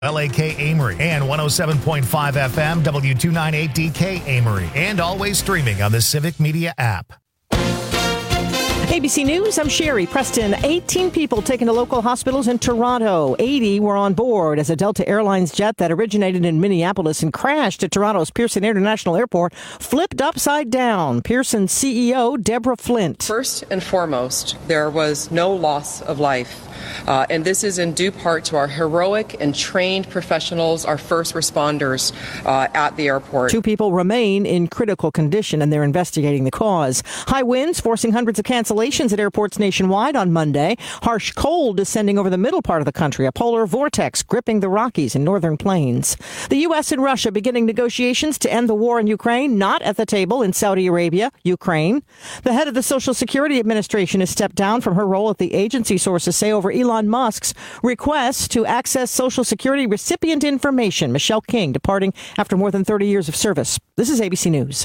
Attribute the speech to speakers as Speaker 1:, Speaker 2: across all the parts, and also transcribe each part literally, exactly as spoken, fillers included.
Speaker 1: L A K Amory and one oh seven point five F M W two ninety-eight D K Amory, and always streaming on the Civic Media app.
Speaker 2: A B C News, I'm Sherry Preston. eighteen people taken to local hospitals in Toronto. eighty were on board as a Delta Airlines jet that originated in Minneapolis and crashed at Toronto's Pearson International Airport flipped upside down. Pearson C E O Deborah Flint.
Speaker 3: First and foremost, there was no loss of life. Uh, and this is in due part to our heroic and trained professionals, our first responders uh, at the airport.
Speaker 2: Two people remain in critical condition, and they're investigating the cause. High winds forcing hundreds of cancellations at airports nationwide on Monday. Harsh cold descending over the middle part of the country. A polar vortex gripping the Rockies and northern plains. The U S and Russia beginning negotiations to end the war in Ukraine. Not at the table in Saudi Arabia, Ukraine. The head of the Social Security Administration has stepped down from her role at the agency, sources say, over Elon Musk's request to access Social Security recipient information. Michelle King departing after more than thirty years of service. This is A B C News.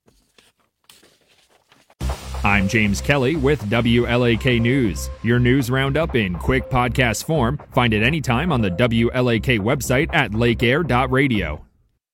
Speaker 4: I'm James Kelly with W L A K News. Your news roundup in quick podcast form. Find it anytime on the W L A K website at lake air dot radio.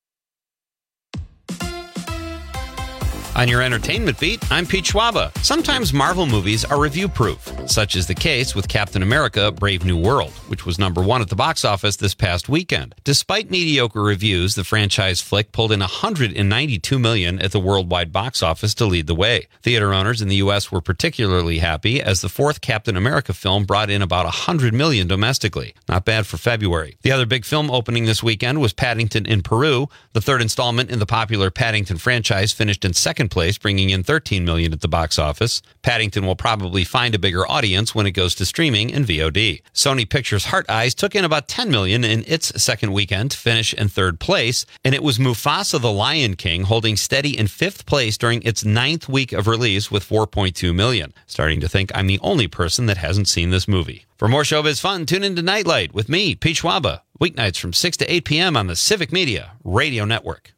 Speaker 5: On your entertainment beat, I'm Pete Schwaba. Sometimes Marvel movies are review-proof. Such is the case with Captain America: Brave New World, which was number one at the box office this past weekend. Despite mediocre reviews, the franchise flick pulled in one hundred ninety-two million dollars at the worldwide box office to lead the way. Theater owners in the U S were particularly happy as the fourth Captain America film brought in about one hundred million dollars domestically. Not bad for February. The other big film opening this weekend was Paddington in Peru. The third installment in the popular Paddington franchise finished in second place, bringing in thirteen million dollars at the box office. Paddington will probably find a bigger audience when it goes to streaming and V O D. Sony Pictures' Heart Eyes took in about ten million dollars in its second weekend to finish in third place, and it was Mufasa the Lion King holding steady in fifth place during its ninth week of release with four point two million dollars. Starting to think I'm the only person that hasn't seen this movie. For more showbiz fun, tune into Nightlight with me, Pete Schwaba, weeknights from six to eight p.m. on the Civic Media Radio Network.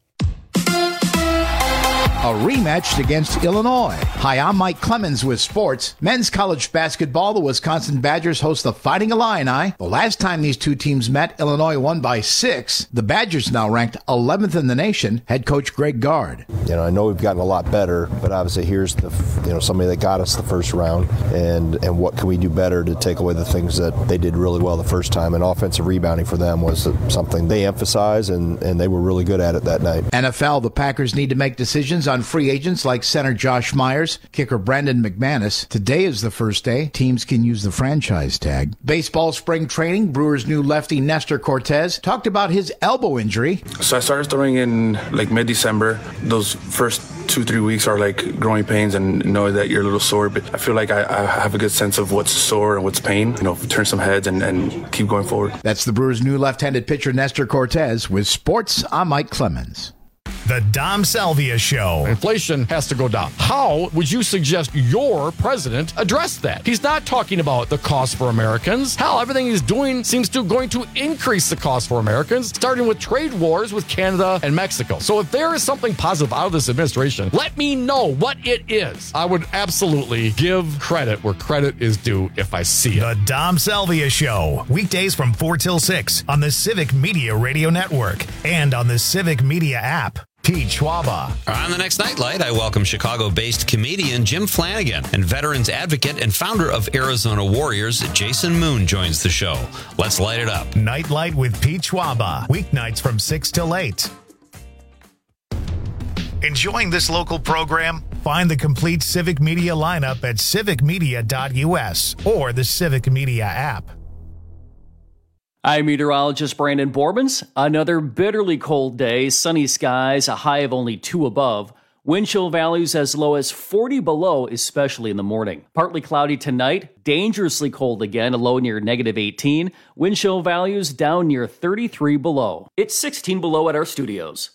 Speaker 6: A rematch against Illinois. Hi, I'm Mike Clemens with sports. Men's college basketball, the Wisconsin Badgers host the Fighting Illini. The last time these two teams met, Illinois won by six. The Badgers now ranked eleventh in the nation. Head coach Greg Gard.
Speaker 7: You know, I know we've gotten a lot better, but obviously here's the, you know, somebody that got us the first round, and and what can we do better to take away the things that they did really well the first time? And offensive rebounding for them was something they emphasized, and and they were really good at it that night.
Speaker 6: N F L, the Packers need to make decisions on free agents like center Josh Myers, kicker Brandon McManus. Today is the first day teams can use the franchise tag. Baseball spring training, Brewers' new lefty Nestor Cortez talked about his elbow injury.
Speaker 8: So I started throwing in like mid-December. Those first two, three weeks are like growing pains and know that you're a little sore, but I feel like I, I have a good sense of what's sore and what's pain. You know, turn some heads and, and keep going forward.
Speaker 6: That's the Brewers' new left-handed pitcher Nestor Cortez. With sports, I'm Mike Clemens.
Speaker 1: The Dom Salvia Show.
Speaker 9: Inflation has to go down. How would you suggest your president address that? He's not talking about the cost for Americans. Hell, everything he's doing seems to going to increase the cost for Americans, starting with trade wars with Canada and Mexico. So if there is something positive out of this administration, let me know what it is. I would absolutely give credit where credit is due if I see it.
Speaker 1: The Dom Salvia Show. Weekdays from four till six on the Civic Media Radio Network and on the Civic Media app. Pete Schwaba.
Speaker 5: On the next Nightlight, I welcome Chicago-based comedian Jim Flanagan, and veterans advocate and founder of Arizona Warriors, Jason Moon, joins the show. Let's light it up.
Speaker 1: Nightlight with Pete Schwaba. Weeknights from six till eight. Enjoying this local program? Find the complete Civic Media lineup at civic media dot u s or the Civic Media app.
Speaker 10: I'm meteorologist Brandon Borbans. Another bitterly cold day, sunny skies, a high of only two above. Wind chill values as low as forty below, especially in the morning. Partly cloudy tonight, dangerously cold again, a low near negative eighteen. Wind chill values down near thirty-three below. It's sixteen below at our studios.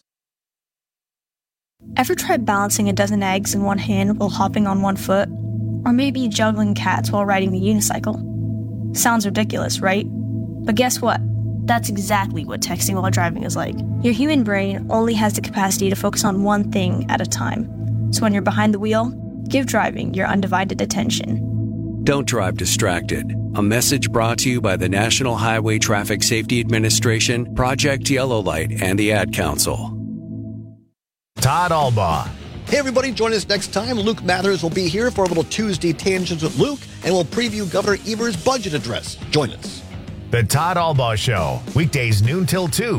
Speaker 11: Ever tried balancing a dozen eggs in one hand while hopping on one foot? Or maybe juggling cats while riding the unicycle? Sounds ridiculous, right? But guess what? That's exactly what texting while driving is like. Your human brain only has the capacity to focus on one thing at a time. So when you're behind the wheel, give driving your undivided attention.
Speaker 12: Don't drive distracted. A message brought to you by the National Highway Traffic Safety Administration, Project Yellow Light, and the Ad Council.
Speaker 1: Todd Albaugh.
Speaker 13: Hey everybody, join us next time. Luke Mathers will be here for a little Tuesday Tangents with Luke, and we'll preview Governor Evers' budget address. Join us.
Speaker 1: The Todd Albaugh Show, weekdays noon till two.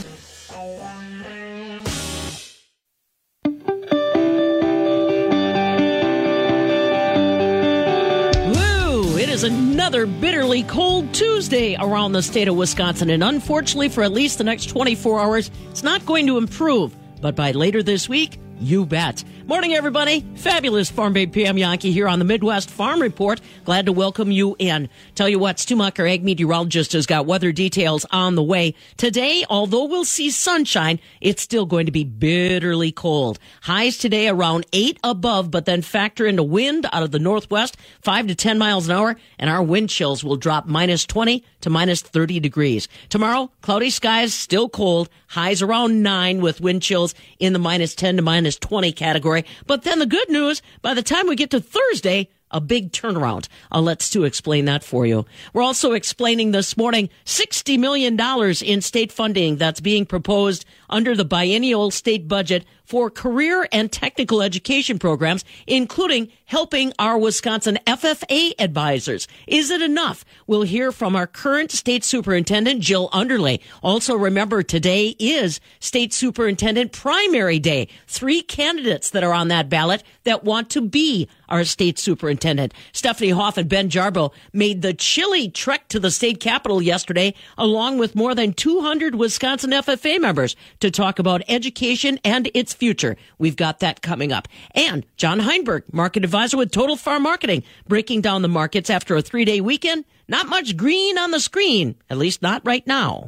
Speaker 14: It is another bitterly cold Tuesday around the state of Wisconsin, and unfortunately for at least the next twenty-four hours, it's not going to improve. But by later this week, you bet. Morning, everybody. Fabulous Farm Babe Pam Yankee here on the Midwest Farm Report. Glad to welcome you in. Tell you what, Stu Mucker, ag meteorologist, has got weather details on the way. Today, although we'll see sunshine, it's still going to be bitterly cold. Highs today around eight above, but then factor in the wind out of the northwest, five to ten miles an hour, and our wind chills will drop minus twenty to minus thirty degrees. Tomorrow, cloudy skies, still cold, highs around nine with wind chills in the minus ten to minus twenty category. But then the good news, by the time we get to Thursday, a big turnaround. I'll let Stu explain that for you. We're also explaining this morning sixty million dollars in state funding that's being proposed under the biennial state budget for career and technical education programs, including helping our Wisconsin F F A advisors. Is it enough? We'll hear from our current state superintendent, Jill Underlay. Also, remember, today is State Superintendent Primary Day. Three candidates that are on that ballot that want to be our state superintendent. Stephanie Hoff and Ben Jarbo made the chilly trek to the state capitol yesterday, along with more than two hundred Wisconsin F F A members, to talk about education and its future. We've got that coming up. And John Heinberg, market advisor with Total Farm Marketing, breaking down the markets after a three-day weekend. Not much green on the screen, at least not right now.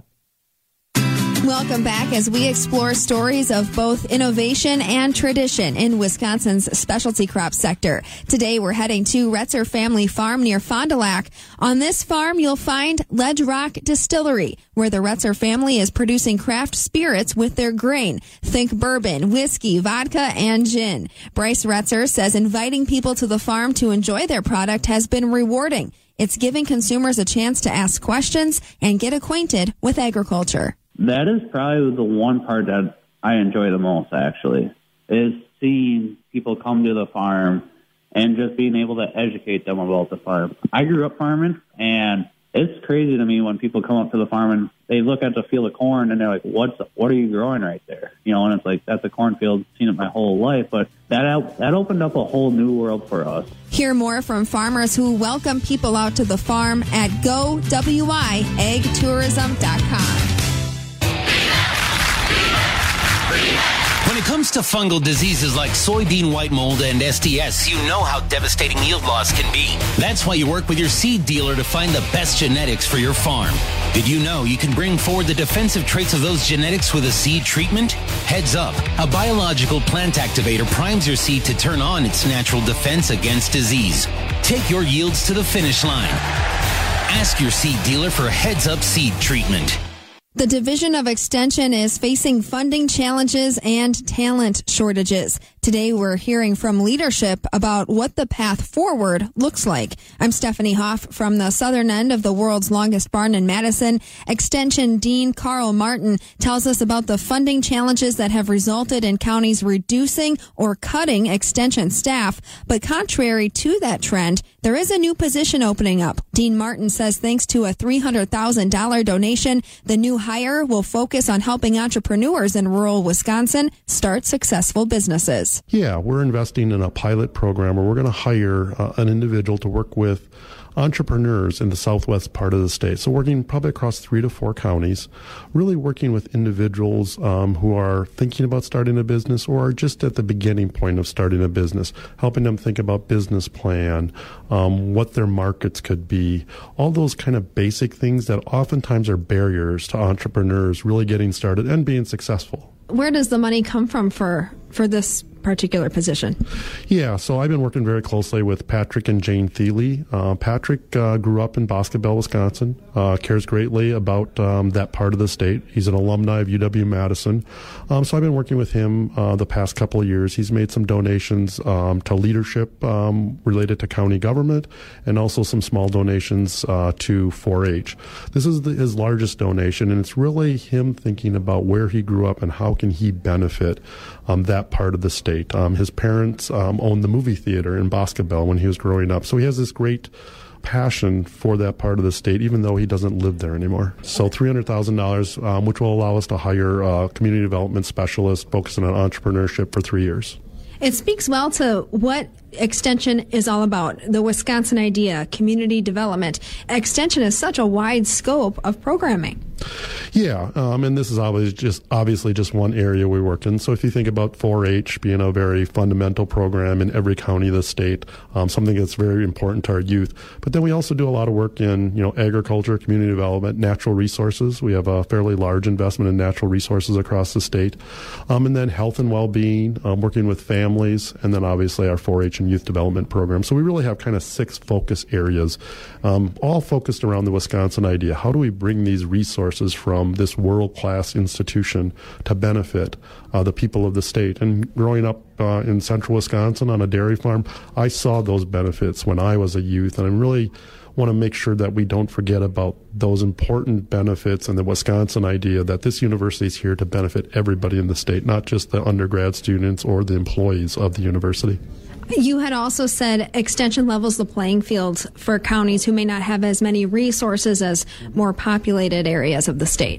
Speaker 15: Welcome back as we explore stories of both innovation and tradition in Wisconsin's specialty crop sector. Today we're heading to Retzer Family Farm near Fond du Lac. On this farm you'll find Ledge Rock Distillery, where the Retzer family is producing craft spirits with their grain. Think bourbon, whiskey, vodka, and gin. Bryce Retzer says inviting people to the farm to enjoy their product has been rewarding. It's giving consumers a chance to ask questions and get acquainted with agriculture.
Speaker 16: That is probably the one part that I enjoy the most, actually, is seeing people come to the farm and just being able to educate them about the farm. I grew up farming, and it's crazy to me when people come up to the farm and they look at the field of corn and they're like, "What's what are you growing right there?" You know, and it's like, that's a cornfield, seen it my whole life, but that that opened up a whole new world for us.
Speaker 15: Hear more from farmers who welcome people out to the farm at go w i ag tourism dot com.
Speaker 17: When it comes to fungal diseases like soybean white mold and S T S, you know how devastating yield loss can be. That's why you work with your seed dealer to find the best genetics for your farm. Did you know you can bring forward the defensive traits of those genetics with a seed treatment? Heads up, a biological plant activator primes your seed to turn on its natural defense against disease. Take your yields to the finish line. Ask your seed dealer for Heads Up seed treatment.
Speaker 15: The Division of Extension is facing funding challenges and talent shortages. Today, we're hearing from leadership about what the path forward looks like. I'm Stephanie Hoff from the southern end of the world's longest barn in Madison. Extension Dean Carl Martin tells us about the funding challenges that have resulted in counties reducing or cutting extension staff. But contrary to that trend, there is a new position opening up. Dean Martin says thanks to a three hundred thousand dollars donation, the new hire will focus on helping entrepreneurs in rural Wisconsin start successful businesses.
Speaker 18: Yeah, we're investing in a pilot program where we're going to hire uh, an individual to work with entrepreneurs in the southwest part of the state. So working probably across three to four counties, really working with individuals um, who are thinking about starting a business or are just at the beginning point of starting a business, helping them think about business plan, um, what their markets could be, all those kind of basic things that oftentimes are barriers to entrepreneurs really getting started and being successful.
Speaker 15: Where does the money come from for, for this particular position?
Speaker 18: Yeah, so I've been working very closely with Patrick and Jane Thiele. Uh, Patrick uh, grew up in Bosque Bell, Wisconsin, uh, cares greatly about um, that part of the state. He's an alumni of U W-Madison. Um, so I've been working with him uh, the past couple of years. He's made some donations um, to leadership um, related to county government and also some small donations uh, to four H. This is the, his largest donation, and it's really him thinking about where he grew up and how can he benefit um, that part of the state. Um, his parents um, owned the movie theater in Bosque Bell when he was growing up, so he has this great passion for that part of the state, even though he doesn't live there anymore. So three hundred thousand dollars, um, which will allow us to hire a community development specialist focusing on entrepreneurship for three years.
Speaker 15: It speaks well to what Extension is all about, the Wisconsin idea, community development. Extension is such a wide scope of programming.
Speaker 18: Yeah, um, and this is obviously just, obviously just one area we work in. So if you think about four H being a very fundamental program in every county of the state, um, something that's very important to our youth. But then we also do a lot of work in, you know, agriculture, community development, natural resources. We have a fairly large investment in natural resources across the state. Um, and then health and well-being, um, working with families, and then obviously our four H and youth development program. So we really have kind of six focus areas, um, all focused around the Wisconsin idea. How do we bring these resources from this world-class institution to benefit uh, the people of the state? And growing up uh, in central Wisconsin on a dairy farm, I saw those benefits when I was a youth, and I really want to make sure that we don't forget about those important benefits and the Wisconsin idea that this university is here to benefit everybody in the state, not just the undergrad students or the employees of the university.
Speaker 15: You had also said Extension levels the playing field for counties who may not have as many resources as more populated areas of the state.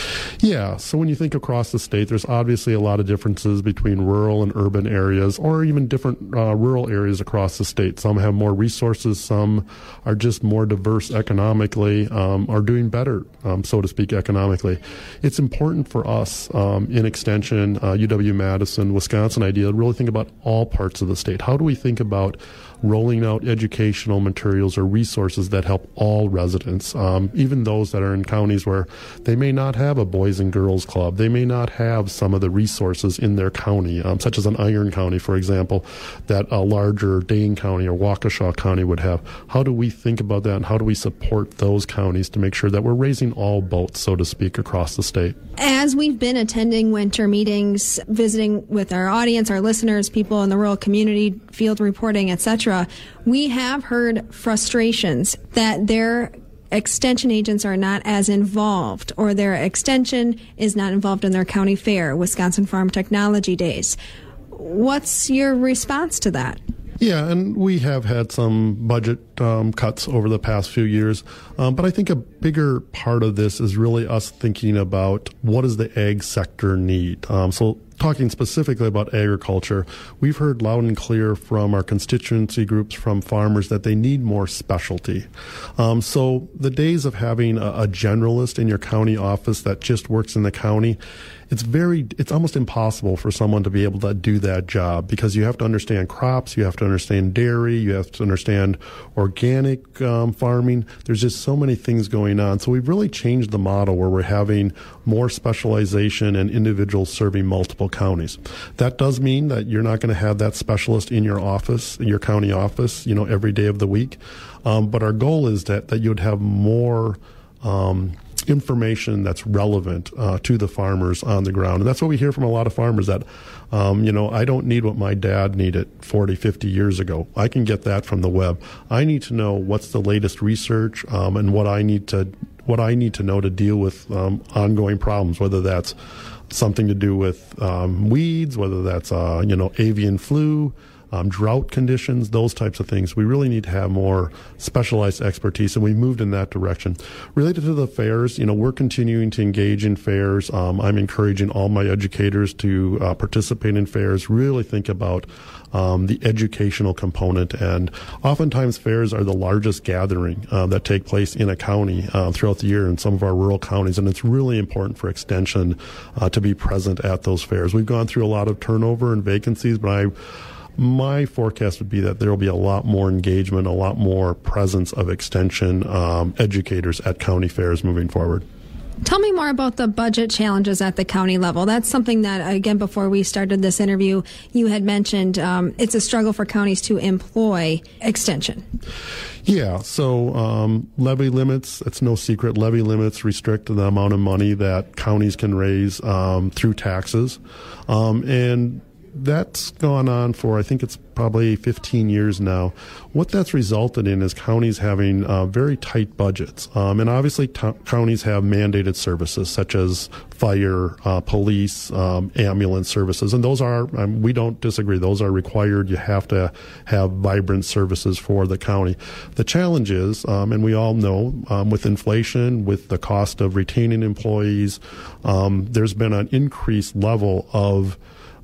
Speaker 18: Yeah, so when you think across the state, there's obviously a lot of differences between rural and urban areas, or even different uh, rural areas across the state. Some have more resources, some are just more diverse economically, um, are doing better, um, so to speak, economically. It's important for us um, in Extension, uh, U W-Madison, Wisconsin idea, to really think about all parts of the state. How do we think about rolling out educational materials or resources that help all residents, um, even those that are in counties where they may not have a Boys and Girls Club. They may not have some of the resources in their county, um, such as an Iron County, for example, that a larger Dane County or Waukesha County would have. How do we think about that, and how do we support those counties to make sure that we're raising all boats, so to speak, across the state?
Speaker 15: As we've been attending winter meetings, visiting with our audience, our listeners, people in the rural community, field reporting, et cetera, we have heard frustrations that their extension agents are not as involved, or their extension is not involved in their county fair, Wisconsin Farm Technology Days. What's your response to that?
Speaker 18: Yeah, and we have had some budget um, cuts over the past few years, um, but I think a bigger part of this is really us thinking about what does the ag sector need. Um, so talking specifically about agriculture, we've heard loud and clear from our constituency groups, from farmers, that they need more specialty. Um, so the days of having a, a generalist in your county office that just works in the county, it's very, it's almost impossible for someone to be able to do that job, because you have to understand crops, you have to understand dairy, you have to understand organic um, farming. There's just so many things going on. So we've really changed the model where we're having more specialization and individuals serving multiple counties. That does mean that you're not going to have that specialist in your office, in your county office, you know, every day of the week. Um, but our goal is that, that you'd have more um, information that's relevant uh, to the farmers on the ground. And that's what we hear from a lot of farmers, that, um, you know, I don't need what my dad needed forty, fifty years ago. I can get that from the web. I need to know what's the latest research um, and what I need to what I need to know to deal with um, ongoing problems, whether that's something to do with um, weeds, whether that's, uh, you know, avian flu, Um, drought conditions, those types of things. We really need to have more specialized expertise, and we moved in that direction. Related to the fairs, you know, we're continuing to engage in fairs. Um, I'm encouraging all my educators to uh, participate in fairs, really think about um, the educational component. And oftentimes fairs are the largest gathering uh, that take place in a county uh, throughout the year in some of our rural counties, and it's really important for Extension uh, to be present at those fairs. We've gone through a lot of turnover and vacancies, but I My forecast would be that there will be a lot more engagement, a lot more presence of Extension um, educators at county fairs moving forward.
Speaker 15: Tell me more about the budget challenges at the county level. That's something that, again, before we started this interview, you had mentioned um, it's a struggle for counties to employ extension.
Speaker 18: Yeah, so um, levy limits, it's no secret, levy limits restrict the amount of money that counties can raise um, through taxes. Um, and that's gone on for, I think it's probably fifteen years now. What that's resulted in is counties having uh, very tight budgets. Um, and obviously t- counties have mandated services such as fire, uh, police, um, ambulance services. And those are, um, we don't disagree, those are required. You have to have vibrant services for the county. The challenge is, um, and we all know, um, with inflation, with the cost of retaining employees, um, there's been an increased level of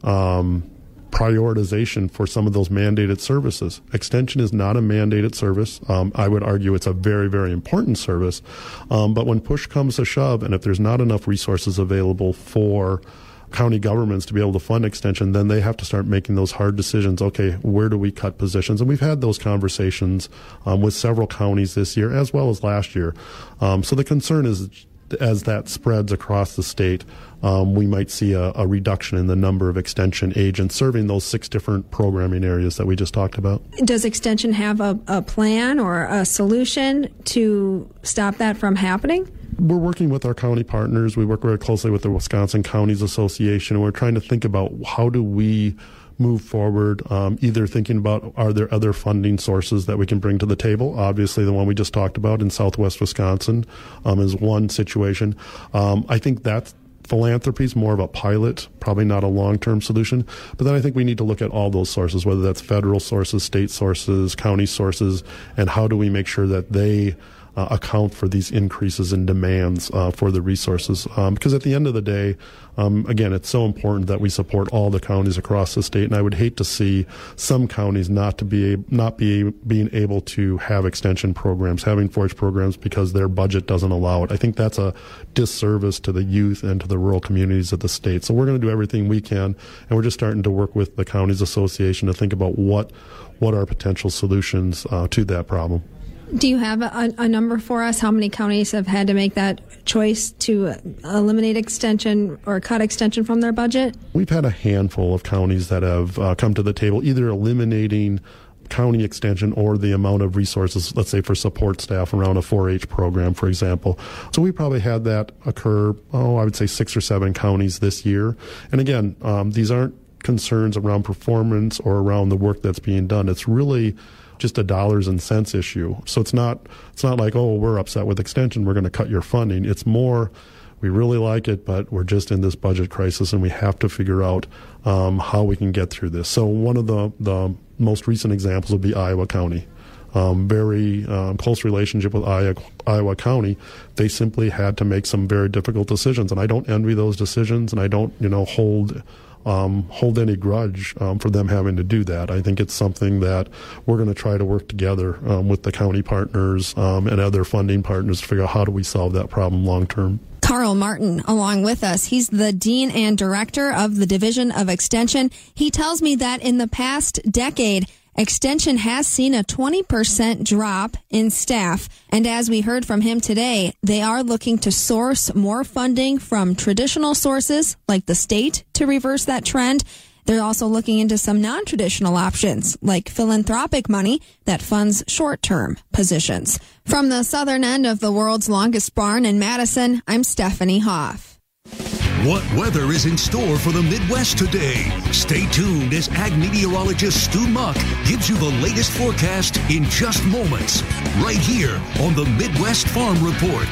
Speaker 18: Um, prioritization for some of those mandated services. Extension is not a mandated service. Um, I would argue it's a very, very important service. Um, but when push comes to shove, and if there's not enough resources available for county governments to be able to fund extension, then they have to start making those hard decisions. Okay, where do we cut positions? And we've had those conversations um, with several counties this year as well as last year. Um, so the concern is, as that spreads across the state, um, we might see a, a reduction in the number of extension agents serving those six different programming areas that we just talked about.
Speaker 15: Does extension have a, a plan or a solution to stop that from happening?
Speaker 18: We're working with our county partners. We work very closely with the Wisconsin Counties Association, and we're trying to think about how do we move forward, um, either thinking about are there other funding sources that we can bring to the table. Obviously, the one we just talked about in Southwest Wisconsin um, is one situation. Um, I think that philanthropy is more of a pilot, probably not a long-term solution. But then I think we need to look at all those sources, whether that's federal sources, state sources, county sources, and how do we make sure that they Uh, account for these increases in demands uh, for the resources. Um, because at the end of the day, um, again, it's so important that we support all the counties across the state. And I would hate to see some counties not to be not be being able to have extension programs, having four H programs because their budget doesn't allow it. I think that's a disservice to the youth and to the rural communities of the state. So we're going to do everything we can, and we're just starting to work with the Counties Association to think about what what are potential solutions uh, to that problem.
Speaker 15: Do you have a, a number for us? How many counties have had to make that choice to eliminate extension or cut extension from their budget?
Speaker 18: We've had a handful of counties that have uh, come to the table, either eliminating county extension or the amount of resources, let's say for support staff around a four H program, for example. So we probably had that occur, oh, I would say six or seven counties this year. And again, um, these aren't concerns around performance or around the work that's being done. It's really just a dollars and cents issue. So it's not it's not like, oh, we're upset with extension, we're going to cut your funding. It's more, we really like it, but we're just in this budget crisis and we have to figure out um, how we can get through this. So one of the, the most recent examples would be Iowa County. Um, very um, close relationship with Iowa, Iowa County. They simply had to make some very difficult decisions, and I don't envy those decisions, and I don't, you know, hold Um, hold any grudge um, for them having to do that. I think it's something that we're going to try to work together um, with the county partners um, and other funding partners to figure out how do we solve that problem long term.
Speaker 15: Carl Martin along with us. He's the Dean and Director of the Division of Extension. He tells me that in the past decade, Extension has seen a twenty percent drop in staff. And as we heard from him today, they are looking to source more funding from traditional sources like the state to reverse that trend. They're also looking into some non-traditional options like philanthropic money that funds short-term positions. From the southern end of the world's longest barn in Madison, I'm Stephanie Hoff.
Speaker 19: What weather is in store for the Midwest today? Stay tuned as ag meteorologist Stu Muck gives you the latest forecast in just moments, right here on the Midwest Farm Report.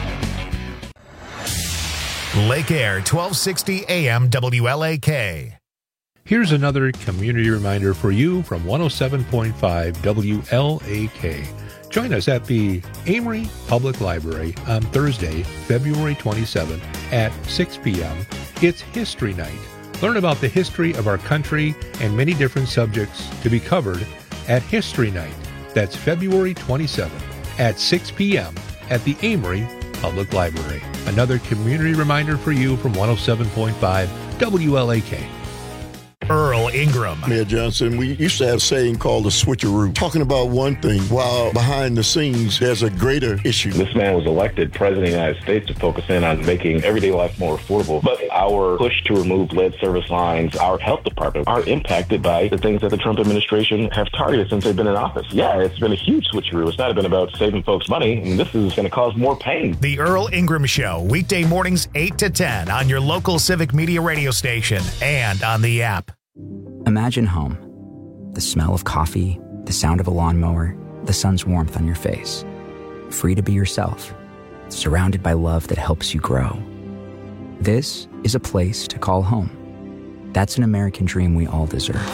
Speaker 1: Lake Air, twelve sixty A M W L A K.
Speaker 20: Here's another community reminder for you from one oh seven point five W L A K. Join us at the Amory Public Library on Thursday, February twenty-seventh at six p.m. It's History Night. Learn about the history of our country and many different subjects to be covered at History Night. That's February twenty-seventh at six p.m. at the Amory Public Library. Another community reminder for you from one oh seven point five W L A K.
Speaker 1: Earl Ingram.
Speaker 21: Mayor Johnson, we used to have a saying called the switcheroo, talking about one thing while behind the scenes there's a greater issue.
Speaker 22: This man was elected president of the United States to focus in on making everyday life more affordable. But our push to remove lead service lines, our health department, are impacted by the things that the Trump administration have targeted since they've been in office. Yeah, it's been a huge switcheroo. It's not been about saving folks money, and this is going to cause more pain.
Speaker 1: The Earl Ingram Show, weekday mornings eight to ten on your local Civic Media radio station and on the app.
Speaker 23: Imagine home. The smell of coffee, the sound of a lawnmower, the sun's warmth on your face. Free to be yourself, surrounded by love that helps you grow. This is a place to call home. That's an American dream we all deserve.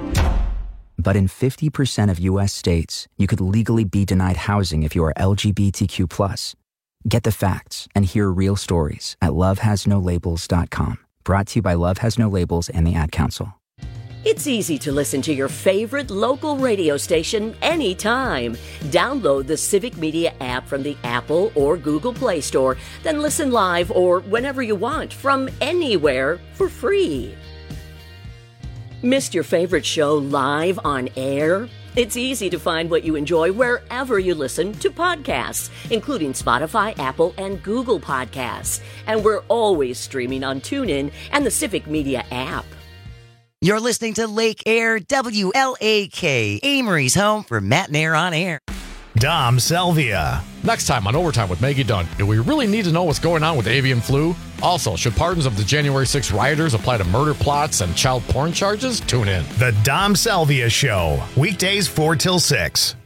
Speaker 23: But in fifty percent of U S states, you could legally be denied housing if you are L G B T Q plus. Get the facts and hear real stories at love has no labels dot com. Brought to you by Love Has No Labels and the Ad Council.
Speaker 24: It's easy to listen to your favorite local radio station anytime. Download the Civic Media app from the Apple or Google Play Store, then listen live or whenever you want from anywhere for free. Missed your favorite show live on air? It's easy to find what you enjoy wherever you listen to podcasts, including Spotify, Apple, and Google Podcasts. And we're always streaming on TuneIn and the Civic Media app.
Speaker 25: You're listening to Lake Air W L A K, Amory's home for Matt and Air on Air.
Speaker 1: Dom Salvia.
Speaker 9: Next time on Overtime with Maggie Dunn, do we really need to know what's going on with avian flu? Also, should pardons of the January sixth rioters apply to murder plots and child porn charges? Tune in.
Speaker 1: The Dom Salvia Show, weekdays four till six.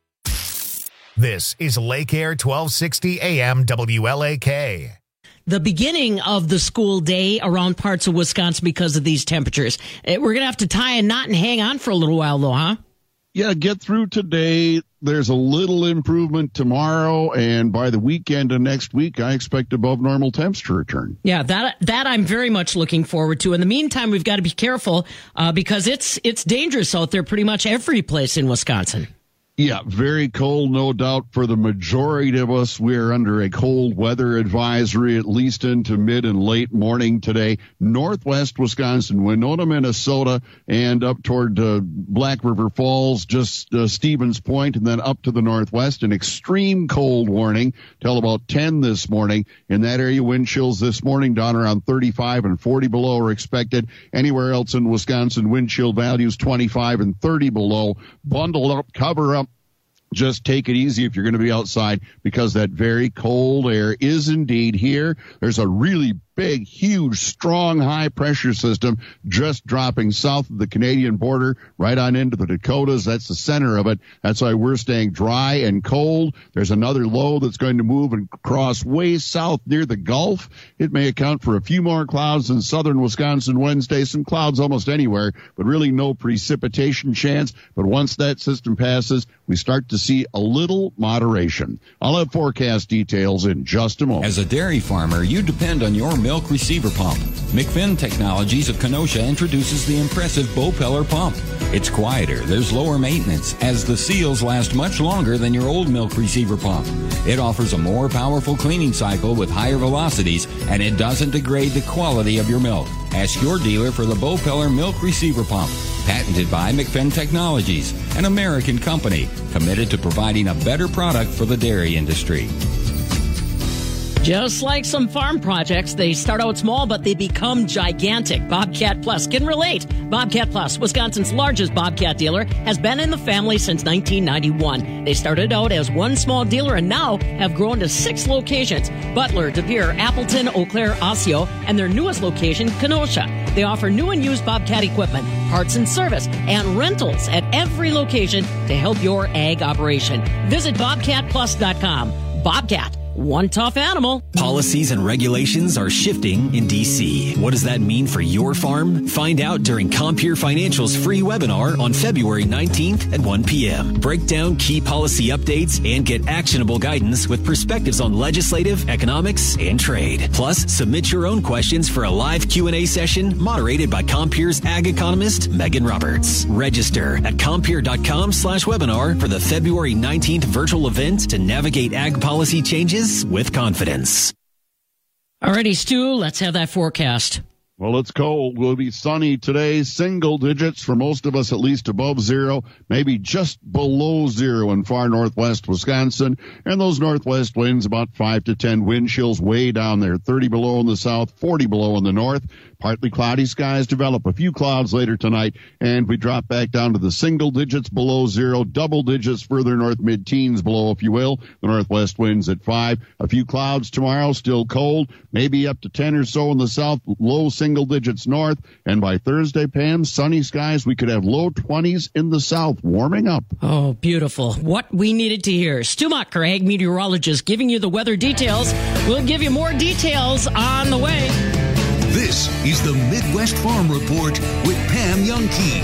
Speaker 1: This is Lake Air twelve sixty A M W L A K.
Speaker 14: The beginning of the school day around parts of Wisconsin because of these temperatures. We're going to have to tie a knot and hang on for a little while, though, huh?
Speaker 26: Yeah, get through today. There's a little improvement tomorrow, and by the weekend of next week, I expect above normal temps to return.
Speaker 14: Yeah, that that I'm very much looking forward to. In the meantime, we've got to be careful uh, because it's it's dangerous out there pretty much every place in Wisconsin.
Speaker 26: Yeah, very cold, no doubt. For the majority of us, we're under a cold weather advisory, at least into mid and late morning today. Northwest Wisconsin, Winona, Minnesota, and up toward uh, Black River Falls, just uh, Stevens Point, and then up to the northwest. An extreme cold warning till about ten this morning. In that area, wind chills this morning down around thirty-five and forty below are expected. Anywhere else in Wisconsin, wind chill values twenty-five and thirty below. Bundle up, cover up. Just take it easy if you're going to be outside because that very cold air is indeed here. There's a really big, huge, strong, high-pressure system just dropping south of the Canadian border right on into the Dakotas. That's the center of it. That's why we're staying dry and cold. There's another low that's going to move and cross way south near the Gulf. It may account for a few more clouds in southern Wisconsin Wednesday. Some clouds almost anywhere, but really no precipitation chance. But once that system passes, we start to see a little moderation. I'll have forecast details in just a moment.
Speaker 27: As a dairy farmer, you depend on your milk receiver pump. McFinn Technologies of Kenosha introduces the impressive Bopeller pump. It's quieter, there's lower maintenance, as the seals last much longer than your old milk receiver pump. It offers a more powerful cleaning cycle with higher velocities, and it doesn't degrade the quality of your milk. Ask your dealer for the Bopeller milk receiver pump. Patented by McFinn Technologies, an American company committed to providing a better product for the dairy industry.
Speaker 14: Just like some farm projects, they start out small, but they become gigantic. Bobcat Plus can relate. Bobcat Plus, Wisconsin's largest Bobcat dealer, has been in the family since nineteen ninety-one. They started out as one small dealer and now have grown to six locations: Butler, De Pere, Appleton, Eau Claire, Osseo, and their newest location, Kenosha. They offer new and used Bobcat equipment, parts and service, and rentals at every location to help your ag operation. Visit bobcat plus dot com. Bobcat. One tough animal.
Speaker 28: Policies and regulations are shifting in D C. What does that mean for your farm? Find out during Compeer Financial's free webinar on February nineteenth at one p.m. Break down key policy updates and get actionable guidance with perspectives on legislative, economics, and trade. Plus, submit your own questions for a live Q and A session moderated by Compeer's ag economist, Megan Roberts. Register at compeer.com slash webinar for the February nineteenth virtual event to navigate ag policy changes with confidence.
Speaker 14: Alrighty, Stu, let's have that forecast.
Speaker 26: Well, it's cold. Will be sunny today. Single digits for most of us, at least above zero, maybe just below zero in far northwest Wisconsin. And those northwest winds about five to ten, wind chills way down there, thirty below in the south, forty below in the north. Partly cloudy skies develop, a few clouds later tonight, and we drop back down to the single digits below zero, double digits further north, mid-teens below, if you will. The northwest winds at five. A few clouds tomorrow, still cold, maybe up to ten or so in the south, low single digits north. And by Thursday, Pam, sunny skies. We could have low twenties in the south, warming up.
Speaker 14: Oh, beautiful. What we needed to hear. Stu Muck, our ag meteorologist, giving you the weather details. We'll give you more details on the way.
Speaker 19: This is the Midwest Farm Report with Pam Youngkey.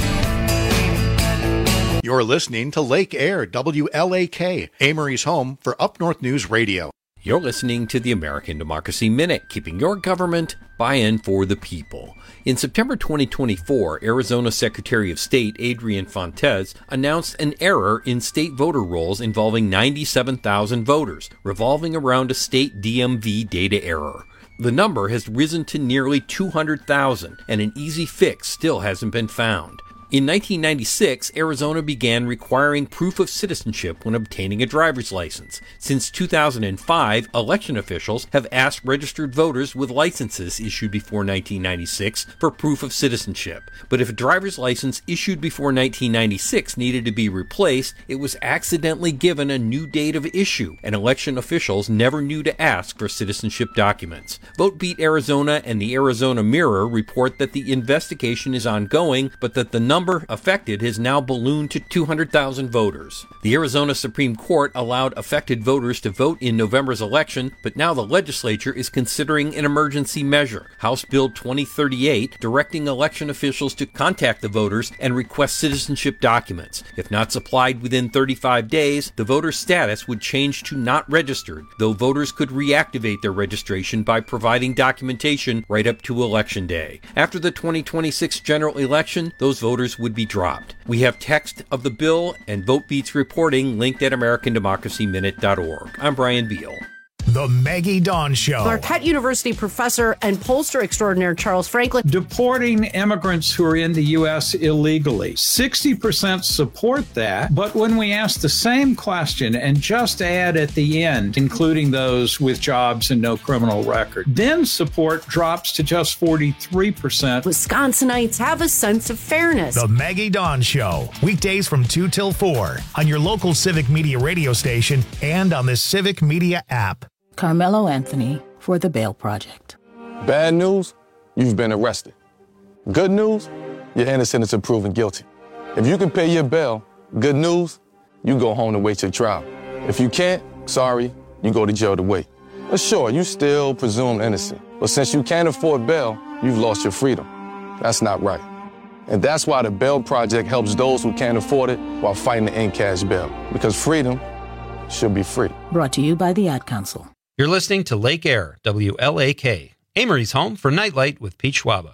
Speaker 2: You're listening to Lake Air, W L A K, Amory's home for Up North News Radio.
Speaker 3: You're listening to the American Democracy Minute, keeping your government buy-in for the people. In September twenty twenty-four, Arizona Secretary of State Adrian Fontes announced an error in state voter rolls involving ninety-seven thousand voters, revolving around a state D M V data error. The number has risen to nearly two hundred thousand, and an easy fix still hasn't been found. In nineteen ninety-six, Arizona began requiring proof of citizenship when obtaining a driver's license. Since two thousand five, election officials have asked registered voters with licenses issued before nineteen ninety-six for proof of citizenship. But if a driver's license issued before nineteen ninety-six needed to be replaced, it was accidentally given a new date of issue, and election officials never knew to ask for citizenship documents. VoteBeat Arizona and the Arizona Mirror report that the investigation is ongoing, but that the number number affected has now ballooned to two hundred thousand voters. The Arizona Supreme Court allowed affected voters to vote in November's election, but now the legislature is considering an emergency measure, House Bill twenty thirty-eight, directing election officials to contact the voters and request citizenship documents. If not supplied within thirty-five days, the voter's status would change to not registered, though voters could reactivate their registration by providing documentation right up to Election Day. After the twenty twenty-six general election, those voters would be dropped. We have text of the bill and VoteBeat's reporting linked at American Democracy Minute dot org. I'm Brian Beal.
Speaker 1: The Maggie Dawn Show.
Speaker 4: Marquette University professor and pollster extraordinaire Charles Franklin.
Speaker 5: Deporting immigrants who are in the U S illegally. sixty percent support that, but when we ask the same question and just add at the end, including those with jobs and no criminal record, then support drops to just forty-three percent.
Speaker 4: Wisconsinites have a sense of fairness.
Speaker 1: The Maggie Dawn Show. Weekdays from two till four on your local Civic Media radio station and on the Civic Media app.
Speaker 6: Carmelo Anthony for the Bail Project.
Speaker 7: Bad news, you've been arrested. Good news, you're innocent until proven guilty. If you can pay your bail, good news, you go home to wait your trial. If you can't, sorry, you go to jail to wait. But sure, you still presumed innocent. But since you can't afford bail, you've lost your freedom. That's not right. And that's why the Bail Project helps those who can't afford it while fighting to end cash bail. Because freedom should be free.
Speaker 6: Brought to you by the Ad Council.
Speaker 8: You're listening to Lake Air, W L A K, Amory's home for Nightlight with Pete Schwaba.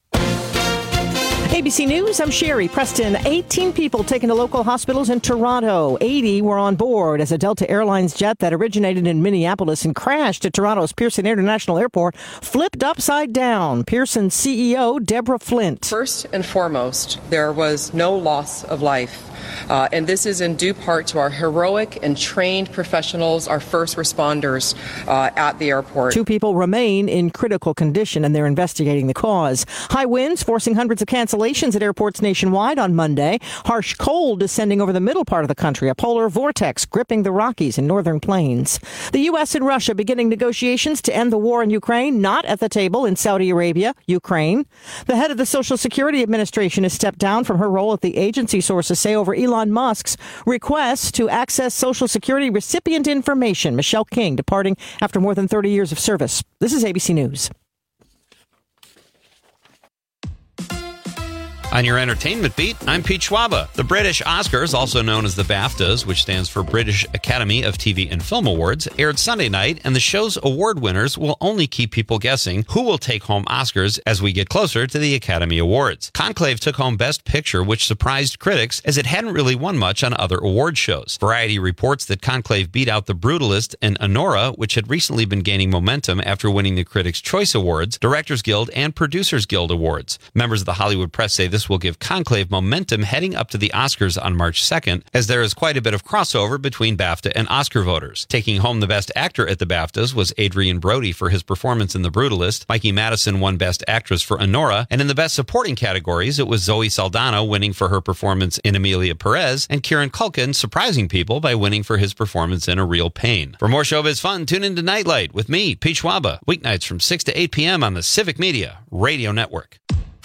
Speaker 10: A B C News, I'm Sherry Preston. eighteen people taken to local hospitals in Toronto. eighty were on board as a Delta Airlines jet that originated in Minneapolis and crashed at Toronto's Pearson International Airport flipped upside down. Pearson C E O Deborah Flint.
Speaker 29: First and foremost, there was no loss of life. Uh, and this is in due part to our heroic and trained professionals, our first responders uh, at the airport.
Speaker 10: Two people remain in critical condition, and they're investigating the cause. High winds forcing hundreds of cancellations at airports nationwide on Monday. Harsh cold descending over the middle part of the country. A polar vortex gripping the Rockies and northern plains. The U S and Russia beginning negotiations to end the war in Ukraine. Not at the table in Saudi Arabia, Ukraine. The head of the Social Security Administration has stepped down from her role at the agency, sources say, over Elon Musk's request to access Social Security recipient information. Michelle King departing after more than thirty years of service. This is A B C News.
Speaker 8: On your entertainment beat, I'm Pete Schwaba. The British Oscars, also known as the BAFTAs, which stands for British Academy of T V and Film Awards, aired Sunday night, and the show's award winners will only keep people guessing who will take home Oscars as we get closer to the Academy Awards. Conclave took home Best Picture, which surprised critics as it hadn't really won much on other award shows. Variety reports that Conclave beat out The Brutalist and Anora, which had recently been gaining momentum after winning the Critics' Choice Awards, Directors Guild, and Producers Guild Awards. Members of the Hollywood press say this will give Conclave momentum heading up to the Oscars on March second, as there is quite a bit of crossover between BAFTA and Oscar voters. Taking home the Best Actor at the BAFTAs was Adrian Brody for his performance in The Brutalist. Mikey Madison won Best Actress for Anora, and in the Best Supporting categories, it was Zoe Saldana winning for her performance in Emilia Perez, and Kieran Culkin surprising people by winning for his performance in A Real Pain. For more showbiz fun, tune into Nightlight with me, Pete Schwaba, weeknights from six to eight p.m. on the Civic Media Radio Network.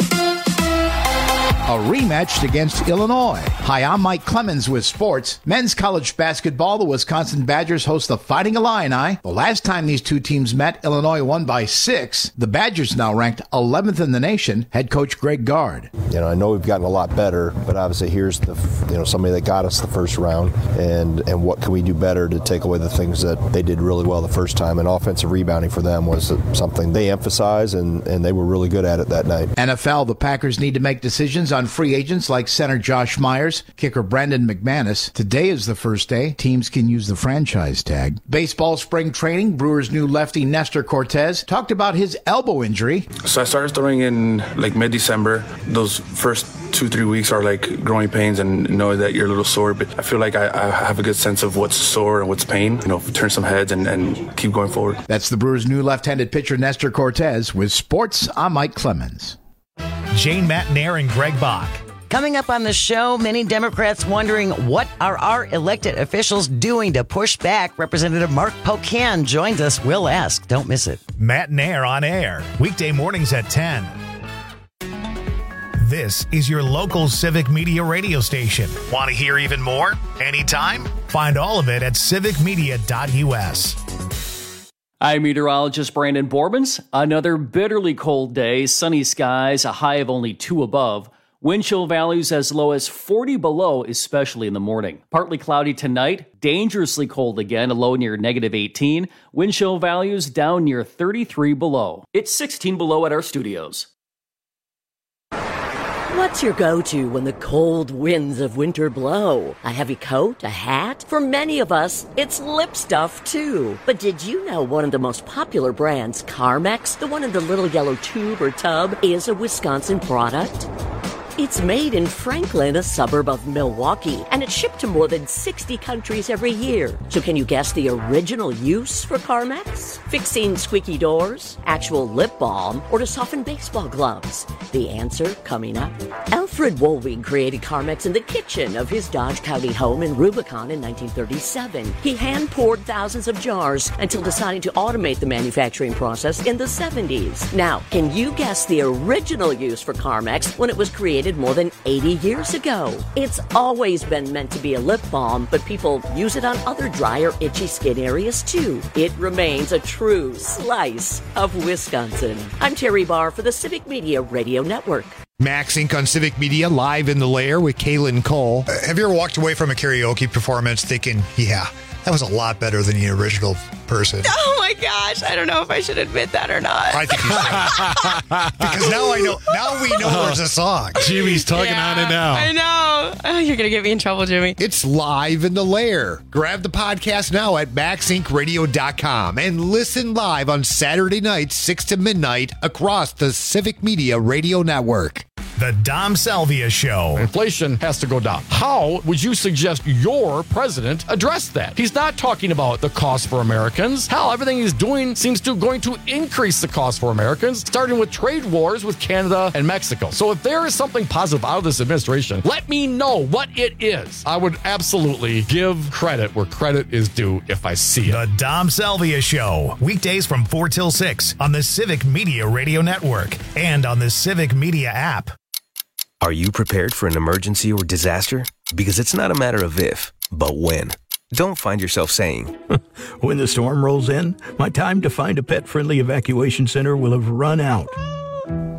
Speaker 11: A rematch against Illinois. Hi, I'm Mike Clemens with sports. Men's college basketball, the Wisconsin Badgers host the Fighting Illini. The last time these two teams met, Illinois won by six. The Badgers now ranked eleventh in the nation. Head coach Greg Gard.
Speaker 12: You know, I know we've gotten a lot better, but obviously here's the, you know, somebody that got us the first round, and and what can we do better to take away the things that they did really well the first time? And offensive rebounding for them was something they emphasized, and, and they were really good at it that night.
Speaker 11: N F L, the Packers need to make decisions on free agents like center Josh Myers, kicker Brendan McManus. Today is the first day teams can use the franchise tag. Baseball spring training, Brewers' new lefty Nestor Cortez talked about his elbow injury.
Speaker 13: So I started throwing in like mid-December. Those first two, three weeks are like growing pains and knowing that you're a little sore, but I feel like I, I have a good sense of what's sore and what's pain. You know, turn some heads and, and keep going forward.
Speaker 11: That's the Brewers' new left-handed pitcher Nestor Cortez. With sports, I'm Mike Clemens.
Speaker 1: Jane Matnair and Greg Bach.
Speaker 25: Coming up on the show, many Democrats wondering what are our elected officials doing to push back. Representative Mark Pocan joins us. We'll ask. Don't miss it.
Speaker 1: Matnair on air, weekday mornings at ten. This is your local Civic Media radio station. Want to hear even more? Anytime? Find all of it at civic media dot u s.
Speaker 15: I'm meteorologist Brandon Borbans. Another bitterly cold day, sunny skies, a high of only two above. Wind chill values as low as forty below, especially in the morning. Partly cloudy tonight, dangerously cold again, a low near negative eighteen. Wind chill values down near thirty-three below. It's sixteen below at our studios.
Speaker 24: What's your go-to when the cold winds of winter blow? A heavy coat? A hat? For many of us, it's lip stuff too. But did you know one of the most popular brands, Carmex, the one in the little yellow tube or tub, is a Wisconsin product? It's made in Franklin, a suburb of Milwaukee, and it's shipped to more than sixty countries every year. So can you guess the original use for Carmex? Fixing squeaky doors, actual lip balm, or to soften baseball gloves? The answer coming up. Alfred Woolwing created Carmex in the kitchen of his Dodge County home in Rubicon in nineteen thirty-seven. He hand-poured thousands of jars until deciding to automate the manufacturing process in the seventies. Now, can you guess the original use for Carmex when it was created more than eighty years ago? It's always been meant to be a lip balm, but people use it on other dry or itchy skin areas too. It remains a true slice of Wisconsin. I'm Terry Barr for the Civic Media Radio Network.
Speaker 16: Max Incorporated on Civic Media, live in the lair with Kaylin Cole.
Speaker 17: Uh, have you ever walked away from a karaoke performance thinking, yeah, that was a lot better than the original person?
Speaker 18: Oh my gosh, I don't know if I should admit that or not.
Speaker 17: I think you should. Because now I know, now we know there's a song.
Speaker 16: Jimmy's tugging
Speaker 18: Yeah,
Speaker 16: on it now.
Speaker 18: I know. Oh, you're going to get me in trouble, Jimmy.
Speaker 16: It's live in the lair. Grab the podcast now at max inc radio dot com and listen live on Saturday nights, six to midnight, across the Civic Media Radio Network.
Speaker 1: The Dom Salvia Show.
Speaker 9: Inflation has to go down. How would you suggest your president address that? He's not talking about the cost for Americans. Hell, everything he's doing seems to going to increase the cost for Americans, starting with trade wars with Canada and Mexico. So if there is something positive out of this administration, let me know what it is. I would absolutely give credit where credit is due if I see it.
Speaker 1: The Dom Salvia Show. Weekdays from four till six on the Civic Media Radio Network and on the Civic Media app.
Speaker 20: Are you prepared for an emergency or disaster? Because it's not a matter of if, but when. Don't find yourself saying,
Speaker 21: when the storm rolls in, my time to find a pet-friendly evacuation center will have run out.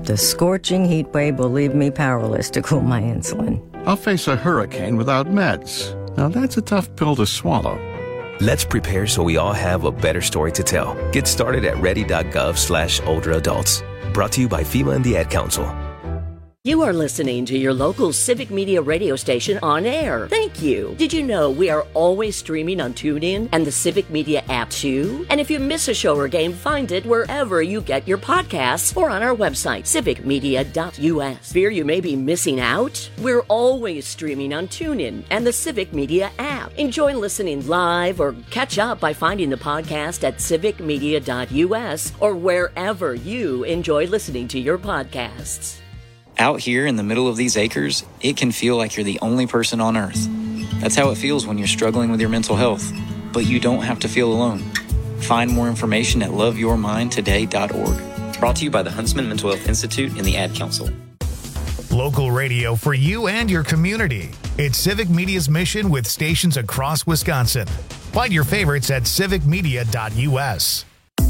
Speaker 2: The scorching heat wave will leave me powerless to cool my insulin.
Speaker 14: I'll face a hurricane without meds. Now that's a tough pill to swallow.
Speaker 20: Let's prepare so we all have a better story to tell. Get started at ready.gov slash older adults. Brought to you by FEMA and the Ad Council.
Speaker 24: You are listening to your local Civic Media radio station on air. Thank you. Did you know we are always streaming on TuneIn and the Civic Media app too? And if you miss a show or game, find it wherever you get your podcasts or on our website, civic media dot u s. Fear you may be missing out? We're always streaming on TuneIn and the Civic Media app. Enjoy listening live or catch up by finding the podcast at civic media dot u s or wherever you enjoy listening to your podcasts.
Speaker 19: Out here in the middle of these acres, it can feel like you're the only person on Earth. That's how it feels when you're struggling with your mental health. But you don't have to feel alone. Find more information at love your mind today dot org. Brought to you by the Huntsman Mental Health Institute and the Ad Council.
Speaker 1: Local radio for you and your community. It's Civic Media's mission with stations across Wisconsin. Find your favorites at civic media dot u s.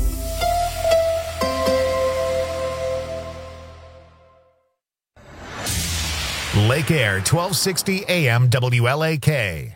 Speaker 1: Lake Air, twelve sixty A M W L A K.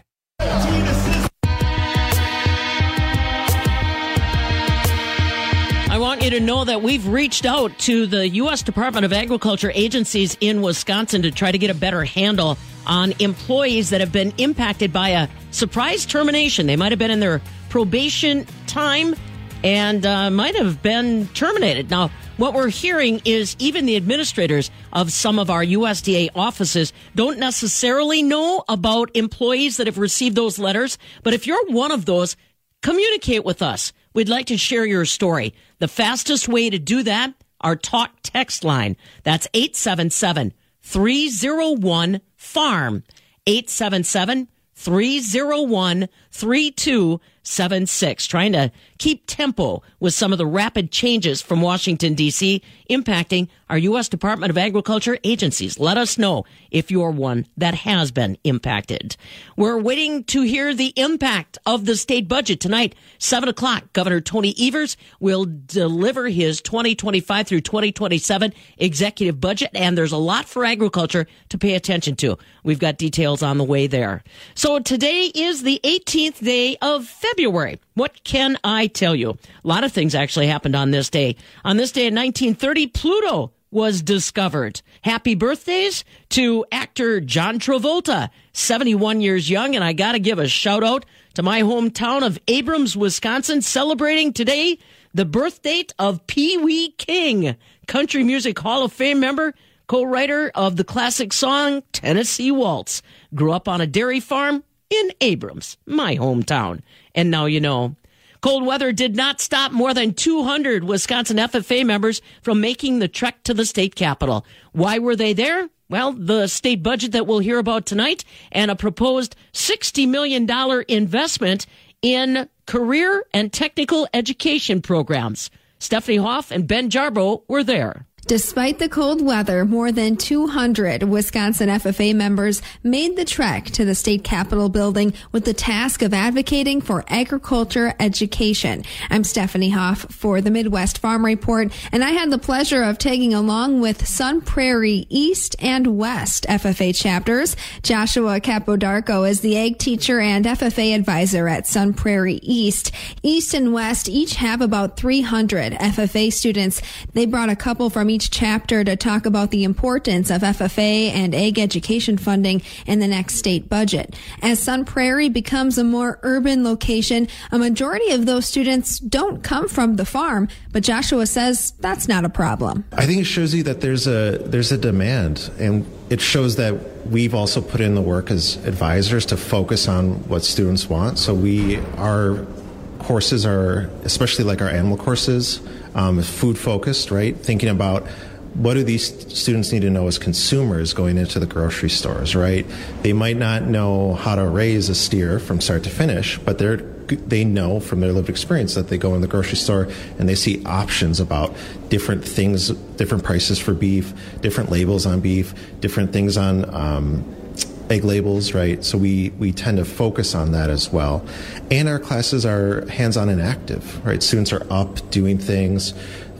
Speaker 21: I want you to know that we've reached out to the U S Department of Agriculture agencies in Wisconsin to try to get a better handle on employees that have been impacted by a surprise termination. They might have been in their probation time and uh, might have been terminated. Now, what we're hearing is even the administrators of some of our U S D A offices don't necessarily know about employees that have received those letters. But if you're one of those, communicate with us. We'd like to share your story. The fastest way to do that, our talk text line. That's eight seven seven, three oh one, farm. eight seven seven, three oh one, three two seven six. Trying to keep tempo with some of the rapid changes from Washington, D C impacting our U S Department of Agriculture agencies. Let us know if you're one that has been impacted. We're waiting to hear the impact of the state budget tonight. seven o'clock, Governor Tony Evers will deliver his twenty twenty-five through twenty twenty-seven executive budget, and there's a lot for agriculture to pay attention to. We've got details on the way there. So today is the eighteenth day of February. What can I tell you? A lot of things actually happened on this day. On this day in nineteen thirty, Pluto was discovered. Happy birthdays to actor John Travolta, seventy-one years young, and I got to give a shout out to my hometown of Abrams, Wisconsin, celebrating today the birth date of Pee Wee King, Country Music Hall of Fame member, co-writer of the classic song Tennessee Waltz. Grew up on a dairy farm in Abrams, my hometown. And now you know. Cold weather did not stop more than two hundred Wisconsin F F A members from making the trek to the state capitol. Why were they there? Well, the state budget that we'll hear about tonight and a proposed sixty million dollars investment in career and technical education programs. Stephanie Hoff and Ben Jarbo were there.
Speaker 22: Despite the cold weather, more than two hundred Wisconsin F F A members made the trek to the state capitol building with the task of advocating for agriculture education. I'm Stephanie Hoff for the Midwest Farm Report, and I had the pleasure of tagging along with Sun Prairie East and West F F A chapters. Joshua Capodarco is the ag teacher and F F A advisor at Sun Prairie East. East and West each have about three hundred F F A students. They brought a couple from each chapter to talk about the importance of F F A and ag education funding in the next state budget. As Sun Prairie becomes a more urban location, a majority of those students don't come from the farm, but Joshua says that's not a problem.
Speaker 23: I think it shows you that there's a there's a demand, and it shows that we've also put in the work as advisors to focus on what students want. So we our courses are, especially like our animal courses, Um, food focused, right? Thinking about what do these students need to know as consumers going into the grocery stores, right? They might not know how to raise a steer from start to finish, but they're they know from their lived experience that they go in the grocery store and they see options about different things, different prices for beef, different labels on beef, different things on um, egg labels, right? So we, we tend to focus on that as well. And our classes are hands-on and active, right? Students are up doing things,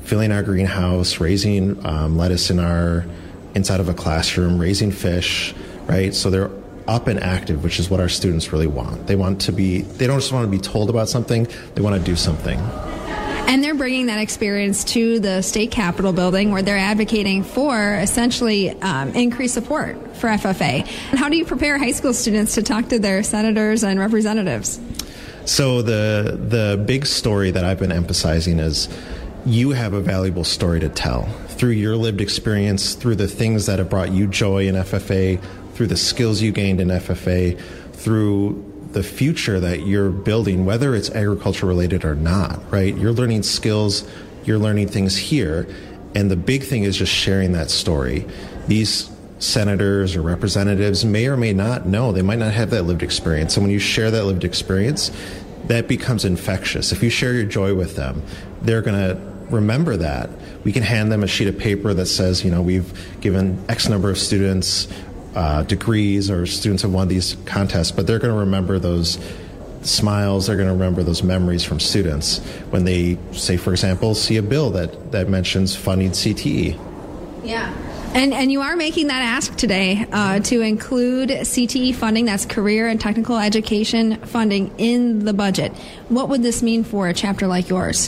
Speaker 23: filling our greenhouse, raising um, lettuce in our inside of a classroom, raising fish, right? So they're up and active, which is what our students really want. They want to be, they don't just want to be told about something, they want to do something.
Speaker 22: And they're bringing that experience to the state capitol building where they're advocating for essentially um, increased support for F F A. And how do you prepare high school students to talk to their senators and representatives?
Speaker 23: So the the big story that I've been emphasizing is you have a valuable story to tell through your lived experience, through the things that have brought you joy in F F A, through the skills you gained in F F A, through the future that you're building, whether it's agriculture related or not, right? You're learning skills, you're learning things here, and the big thing is just sharing that story. These senators or representatives may or may not know, they might not have that lived experience. And when you share that lived experience, that becomes infectious. If you share your joy with them, they're going to remember that. We can hand them a sheet of paper that says, you know, we've given X number of students uh, degrees, or students have won these contests, but they're going to remember those smiles, they're going to remember those memories from students when they, say, for example, see a bill that, that mentions funding C T E.
Speaker 22: Yeah. And and you are making that ask today uh, to include C T E funding, that's career and technical education funding, in the budget. What would this mean for a chapter like yours?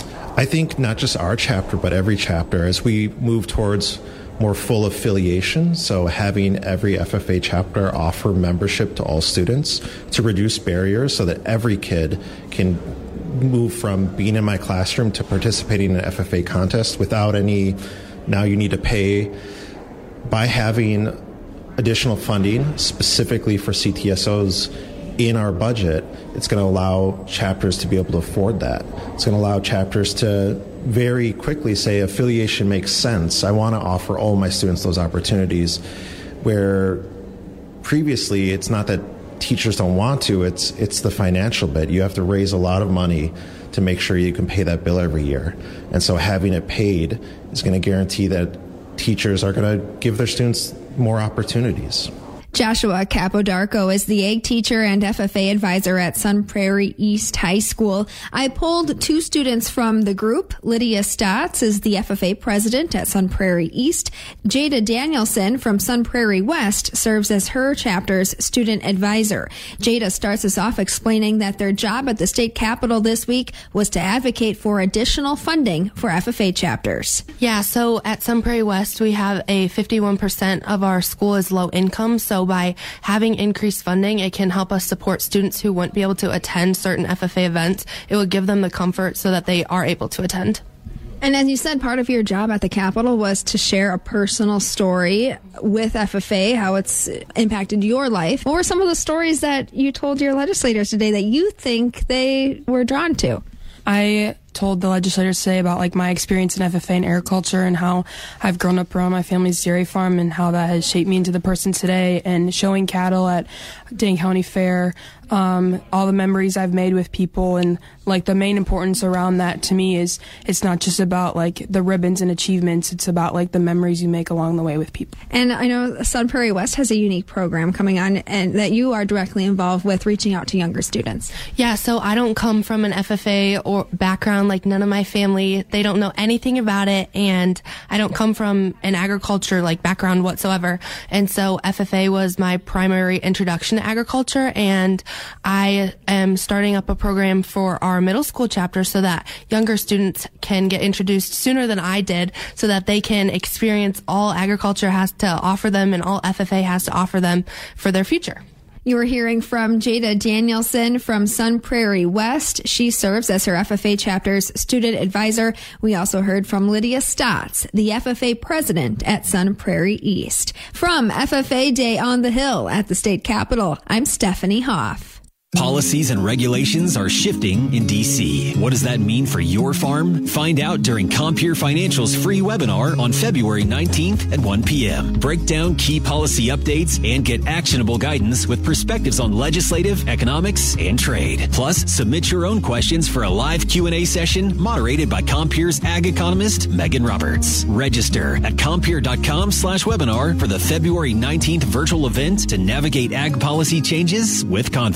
Speaker 23: I think not just our chapter, but every chapter, as we move towards more full affiliation, so having every F F A chapter offer membership to all students to reduce barriers so that every kid can move from being in my classroom to participating in an F F A contest without any, now you need to pay. By having additional funding specifically for C T S Os in our budget, it's going to allow chapters to be able to afford that. It's going to allow chapters to very quickly say affiliation makes sense. I want to offer all my students those opportunities, where previously it's not that teachers don't want to, it's it's the financial bit. You have to raise a lot of money to make sure you can pay that bill every year. And so having it paid is going to guarantee that teachers are going to give their students more opportunities.
Speaker 22: Joshua Capodarco is the ag teacher and F F A advisor at Sun Prairie East High School. I polled two students from the group. Lydia Stotts is the F F A president at Sun Prairie East. Jada Danielson from Sun Prairie West serves as her chapter's student advisor. Jada starts us off explaining that their job at the state capitol this week was to advocate for additional funding for F F A chapters.
Speaker 3: Yeah, so at Sun Prairie West, we have a fifty-one percent of our school is low income, so by having increased funding, it can help us support students who wouldn't be able to attend certain F F A events. It would give them the comfort so that they are able to attend.
Speaker 22: And as you said, part of your job at the Capitol was to share a personal story with F F A, how it's impacted your life. What were some of the stories that you told your legislators today that you think they were drawn to?
Speaker 18: I told the legislators today about like my experience in F F A and agriculture and how I've grown up around my family's dairy farm and how that has shaped me into the person today, and showing cattle at Dane County Fair, um, all the memories I've made with people, and like the main importance around that to me is it's not just about like the ribbons and achievements, it's about like the memories you make along the way with people.
Speaker 22: And I know Sun Prairie West has a unique program coming on and that you are directly involved with, reaching out to younger students.
Speaker 3: Yeah, so I don't come from an F F A or background. Like none of my family, they don't know anything about it, and I don't come from an agriculture like background whatsoever. And so F F A was my primary introduction to agriculture, and I am starting up a program for our middle school chapter so that younger students can get introduced sooner than I did, so that they can experience all agriculture has to offer them and all F F A has to offer them for their future.
Speaker 22: You were hearing from Jada Danielson from Sun Prairie West. She serves as her F F A chapter's student advisor. We also heard from Lydia Stotts, the F F A president at Sun Prairie East. From F F A Day on the Hill at the state capitol, I'm Stephanie Hoff.
Speaker 4: Policies and regulations are shifting in D C. What does that mean for your farm? Find out during Compeer Financial's free webinar on February nineteenth at one p.m. Break down key policy updates and get actionable guidance with perspectives on legislative, economics, and trade. Plus, submit your own questions for a live Q and A session moderated by Compeer's ag economist, Megan Roberts. Register at Compeer.com slash webinar for the February nineteenth virtual event to navigate ag policy changes with confidence.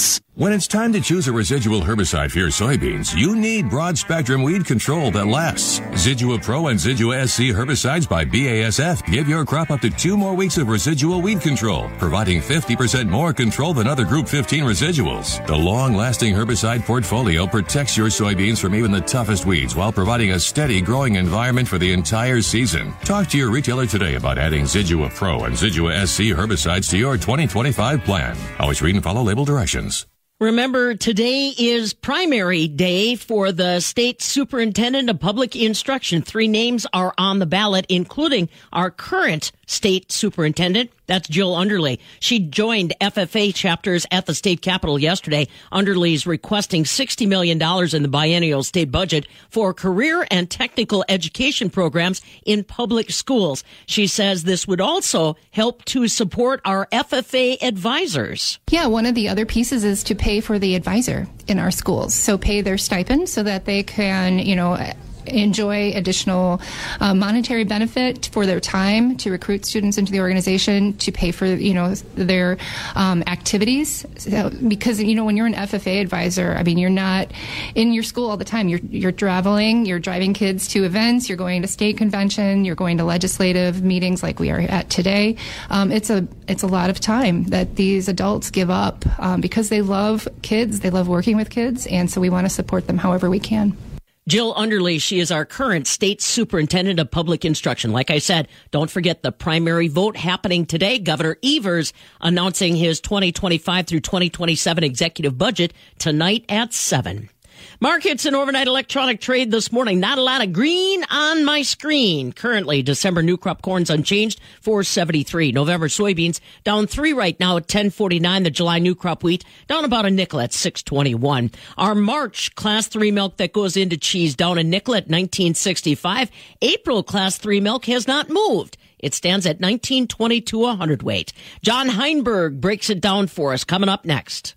Speaker 5: results. When it's time to choose a residual herbicide for your soybeans, you need broad-spectrum weed control that lasts. Zidua Pro and Zidua S C herbicides by B A S F give your crop up to two more weeks of residual weed control, providing fifty percent more control than other Group fifteen residuals. The long-lasting herbicide portfolio protects your soybeans from even the toughest weeds while providing a steady growing environment for the entire season. Talk to your retailer today about adding Zidua Pro and Zidua S C herbicides to your twenty twenty-five plan. Always read and follow label directions.
Speaker 21: Remember, today is primary day for the state superintendent of public instruction. Three names are on the ballot, including our current state superintendent. That's Jill Underly. She joined F F A chapters at the state capitol yesterday. Underly's requesting sixty million dollars in the biennial state budget for career and technical education programs in public schools. She says this would also help to support our F F A advisors.
Speaker 6: Yeah, one of the other pieces is to pay for the advisor in our schools. So pay their stipend so that they can, you know, enjoy additional uh, monetary benefit for their time to recruit students into the organization, to pay for, you know, their um, activities. So, because, you know, when you're an F F A advisor, I mean, you're not in your school all the time. You're, you're traveling, you're driving kids to events, you're going to state convention, you're going to legislative meetings like we are at today. Um, it's a, it's a lot of time that these adults give up um, because they love kids, they love working with kids, and so we want to support them however we can.
Speaker 21: Jill Underly, she is our current state superintendent of public instruction. Like I said, don't forget the primary vote happening today. Governor Evers announcing his twenty twenty-five through twenty twenty-seven executive budget tonight at seven. Markets and overnight electronic trade this morning. Not a lot of green on my screen. Currently, December new crop corn's unchanged, four seventy-three. November soybeans down three right now at ten forty-nine. The July new crop wheat down about a nickel at six twenty-one. Our March class three milk that goes into cheese down a nickel at nineteen sixty-five. April class three milk has not moved. It stands at nineteen twenty-two a hundredweight. John Heinberg breaks it down for us coming up next.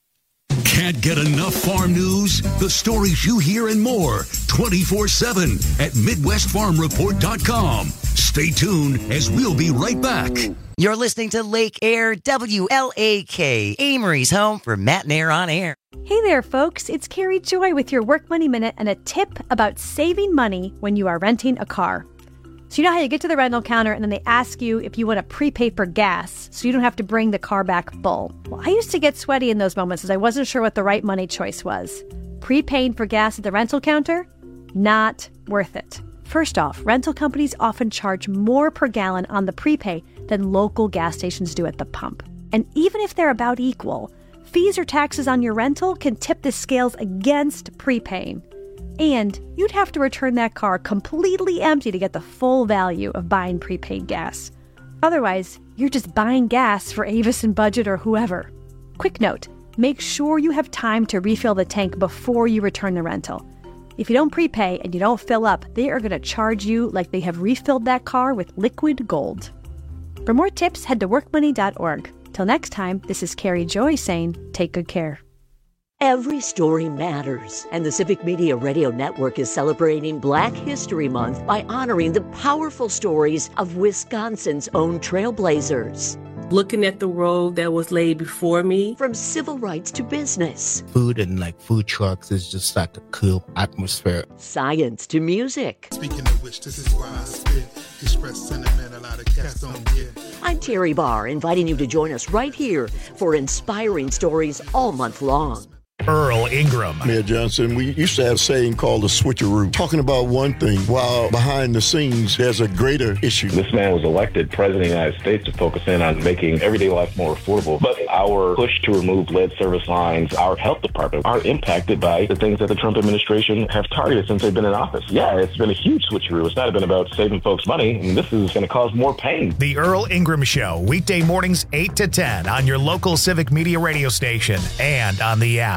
Speaker 7: Can't get enough farm news? The stories you hear and more twenty-four seven at Midwest Farm Report dot com. Stay tuned as we'll be right back.
Speaker 25: You're listening to Lake Air W L A K, Amory's home for Matt and Air on Air.
Speaker 8: Hey there, folks. It's Carrie Joy with your Work Money Minute and a tip about saving money when you are renting a car. So you know how you get to the rental counter and then they ask you if you want to prepay for gas so you don't have to bring the car back full. Well, I used to get sweaty in those moments as I wasn't sure what the right money choice was. Prepaying for gas at the rental counter? Not worth it. First off, rental companies often charge more per gallon on the prepay than local gas stations do at the pump. And even if they're about equal, fees or taxes on your rental can tip the scales against prepaying. And you'd have to return that car completely empty to get the full value of buying prepaid gas. Otherwise, you're just buying gas for Avis and Budget or whoever. Quick note, make sure you have time to refill the tank before you return the rental. If you don't prepay and you don't fill up, they are going to charge you like they have refilled that car with liquid gold. For more tips, head to work money dot org. Till next time, this is Carrie Joy saying, take good care.
Speaker 24: Every story matters, and the Civic Media Radio Network is celebrating Black History Month by honoring the powerful stories of Wisconsin's own trailblazers.
Speaker 10: Looking at the road that was laid before me.
Speaker 24: From civil rights to business.
Speaker 26: Food and like food trucks is just like a cool atmosphere.
Speaker 24: Science to music.
Speaker 27: Speaking of which, this is why I spit. Express sentiment a lot of cats don't get.
Speaker 24: I'm Terry Barr, inviting you to join us right here for inspiring stories all month long.
Speaker 1: Earl Ingram.
Speaker 28: Mayor Johnson, we used to have a saying called the switcheroo, talking about one thing while behind the scenes there's a greater issue.
Speaker 29: This man was elected president of the United States to focus in on making everyday life more affordable. But our push to remove lead service lines, our health department, are impacted by the things that the Trump administration have targeted since they've been in office. Yeah, it's been a huge switcheroo. It's not been about saving folks money, and this is going to cause more pain.
Speaker 1: The Earl Ingram Show, weekday mornings eight to ten on your local Civic Media radio station and on the app.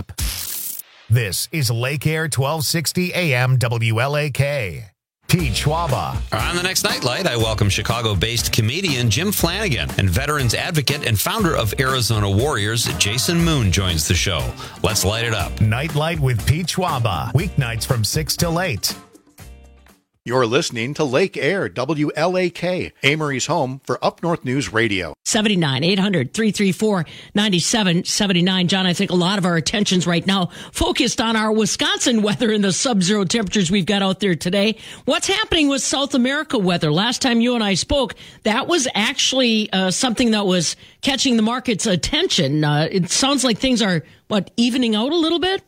Speaker 1: This is Lake Air twelve sixty A M W L A K. Pete Schwaba.
Speaker 30: On the next Nightlight, I welcome Chicago-based comedian Jim Flanagan and veterans advocate and founder of Arizona Warriors, Jason Moon, joins the show. Let's light it up.
Speaker 1: Nightlight with Pete Schwaba. Weeknights from six till eight.
Speaker 2: You're listening to Lake Air, W L A K, Amory's home for Up North News Radio.
Speaker 21: seventy-nine, eight hundred, three three four, nine seven seven nine. John, I think a lot of our attention's right now focused on our Wisconsin weather and the sub-zero temperatures we've got out there today. What's happening with South America weather? Last time you and I spoke, that was actually uh, something that was catching the market's attention. Uh, it sounds like things are, what, evening out a little bit?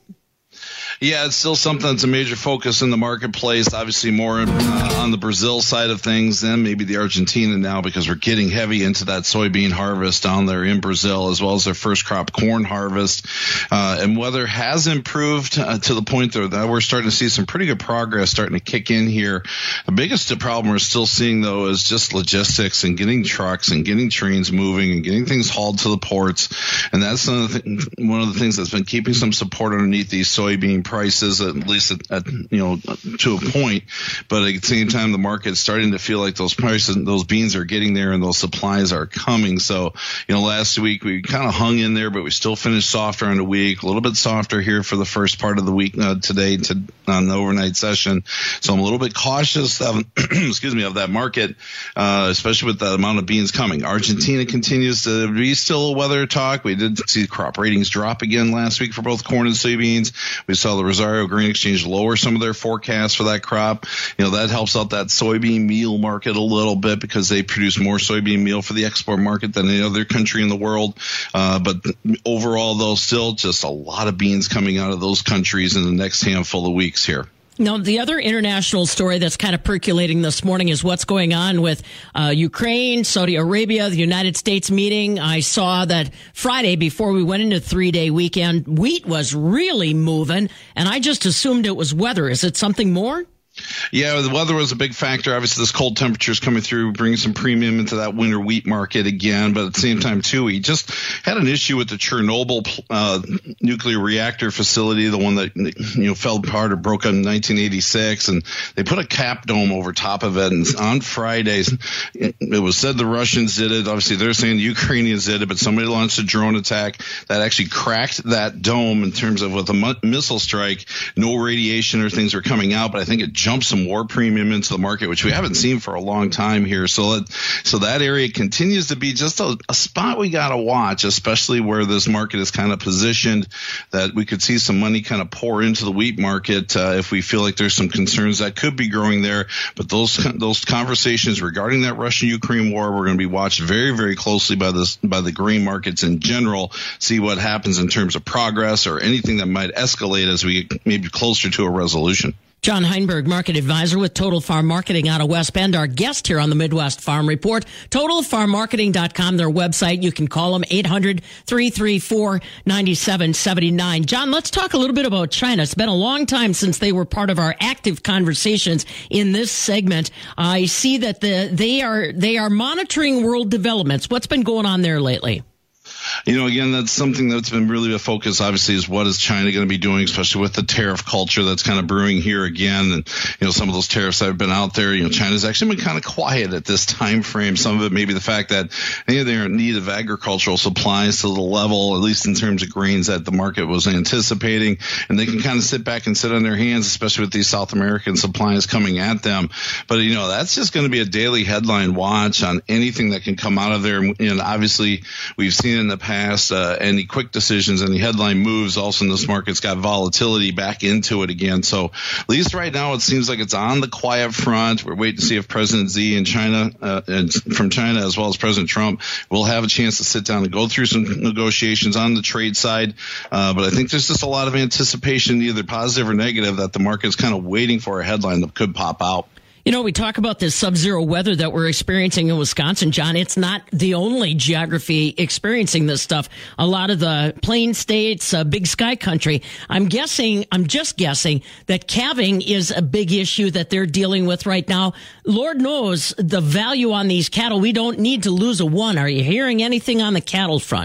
Speaker 9: Yeah, it's still something that's a major focus in the marketplace. Obviously more uh, on the Brazil side of things than maybe the Argentina now, because we're getting heavy into that soybean harvest down there in Brazil, as well as their first crop corn harvest. Uh, and weather has improved uh, to the point that we're starting to see some pretty good progress starting to kick in here. The biggest problem we're still seeing, though, is just logistics and getting trucks and getting trains moving and getting things hauled to the ports. And that's one of the, th- one of the things that's been keeping some support underneath these soybean prices, at least at, at you know to a point. But at the same time, the market's starting to feel like those prices, those beans are getting there and those supplies are coming. So, you know, last week we kind of hung in there, but we still finished softer on the week, a little bit softer here for the first part of the week uh, today to, on the overnight session. So I'm a little bit cautious of, excuse me, of that market, uh, especially with the amount of beans coming. Argentina continues to be still a weather talk. We did see crop ratings drop again last week for both corn and soybeans. We saw the Rosario Grain Exchange lower some of their forecasts for that crop. You know, that helps out that soybean meal market a little bit because they produce more soybean meal for the export market than any other country in the world. Uh, but overall, though, still just a lot of beans coming out of those countries in the next handful of weeks here.
Speaker 21: Now, the other international story that's kind of percolating this morning is what's going on with uh, Ukraine, Saudi Arabia, the United States meeting. I saw that Friday, before we went into three-day weekend, wheat was really moving, and I just assumed it was weather. Is it something more?
Speaker 9: Yeah, the weather was a big factor. Obviously, this cold temperatures coming through, bringing some premium into that winter wheat market again. But at the same time, too, we just had an issue with the Chernobyl uh, nuclear reactor facility, the one that you know fell apart or broke up in nineteen eighty-six, and they put a cap dome over top of it. And on Fridays, it, it was said the Russians did it. Obviously, they're saying the Ukrainians did it, but somebody launched a drone attack that actually cracked that dome in terms of with a mu- missile strike. No radiation or things were coming out, but I think it jumped some more premium into the market, which we haven't seen for a long time here. So that, so that area continues to be just a, a spot we got to watch, especially where this market is kind of positioned, that we could see some money kind of pour into the wheat market uh, if we feel like there's some concerns that could be growing there. But those those conversations regarding that Russian-Ukraine war, we're going to be watched very, very closely by this by the grain markets in general, see what happens in terms of progress or anything that might escalate as we get maybe closer to a resolution.
Speaker 21: John Heinberg, market advisor with Total Farm Marketing out of West Bend, our guest here on the Midwest Farm Report. total farm marketing dot com, their website. You can call them eight hundred, three three four, nine seven seven nine. John, let's talk a little bit about China. It's been a long time since they were part of our active conversations in this segment. I see that the they are they are monitoring world developments. What's been going on there lately?
Speaker 9: You know, again, that's something that's been really a focus, obviously, is what is China going to be doing, especially with the tariff culture that's kind of brewing here again. And, you know, some of those tariffs that have been out there, you know, China's actually been kind of quiet at this time frame. Some of it may be the fact that you know, they're in need of agricultural supplies to the level, at least in terms of grains, that the market was anticipating. And they can kind of sit back and sit on their hands, especially with these South American supplies coming at them. But, you know, that's just going to be a daily headline watch on anything that can come out of there. And obviously, we've seen in the past uh, any quick decisions, any headline moves. Also, in this market's got volatility back into it again. So at least right now, it seems like it's on the quiet front. We're waiting to see if President Xi in China, uh, and from China, as well as President Trump, will have a chance to sit down and go through some negotiations on the trade side. Uh, but I think there's just a lot of anticipation, either positive or negative, that the market's kind of waiting for a headline that could pop out.
Speaker 21: You know, we talk about this sub-zero weather that we're experiencing in Wisconsin, John. It's not the only geography experiencing this stuff. A lot of the plain states, uh, big sky country. I'm guessing, I'm just guessing that calving is a big issue that they're dealing with right now. Lord knows the value on these cattle. We don't need to lose a one. Are you hearing anything on the cattle front?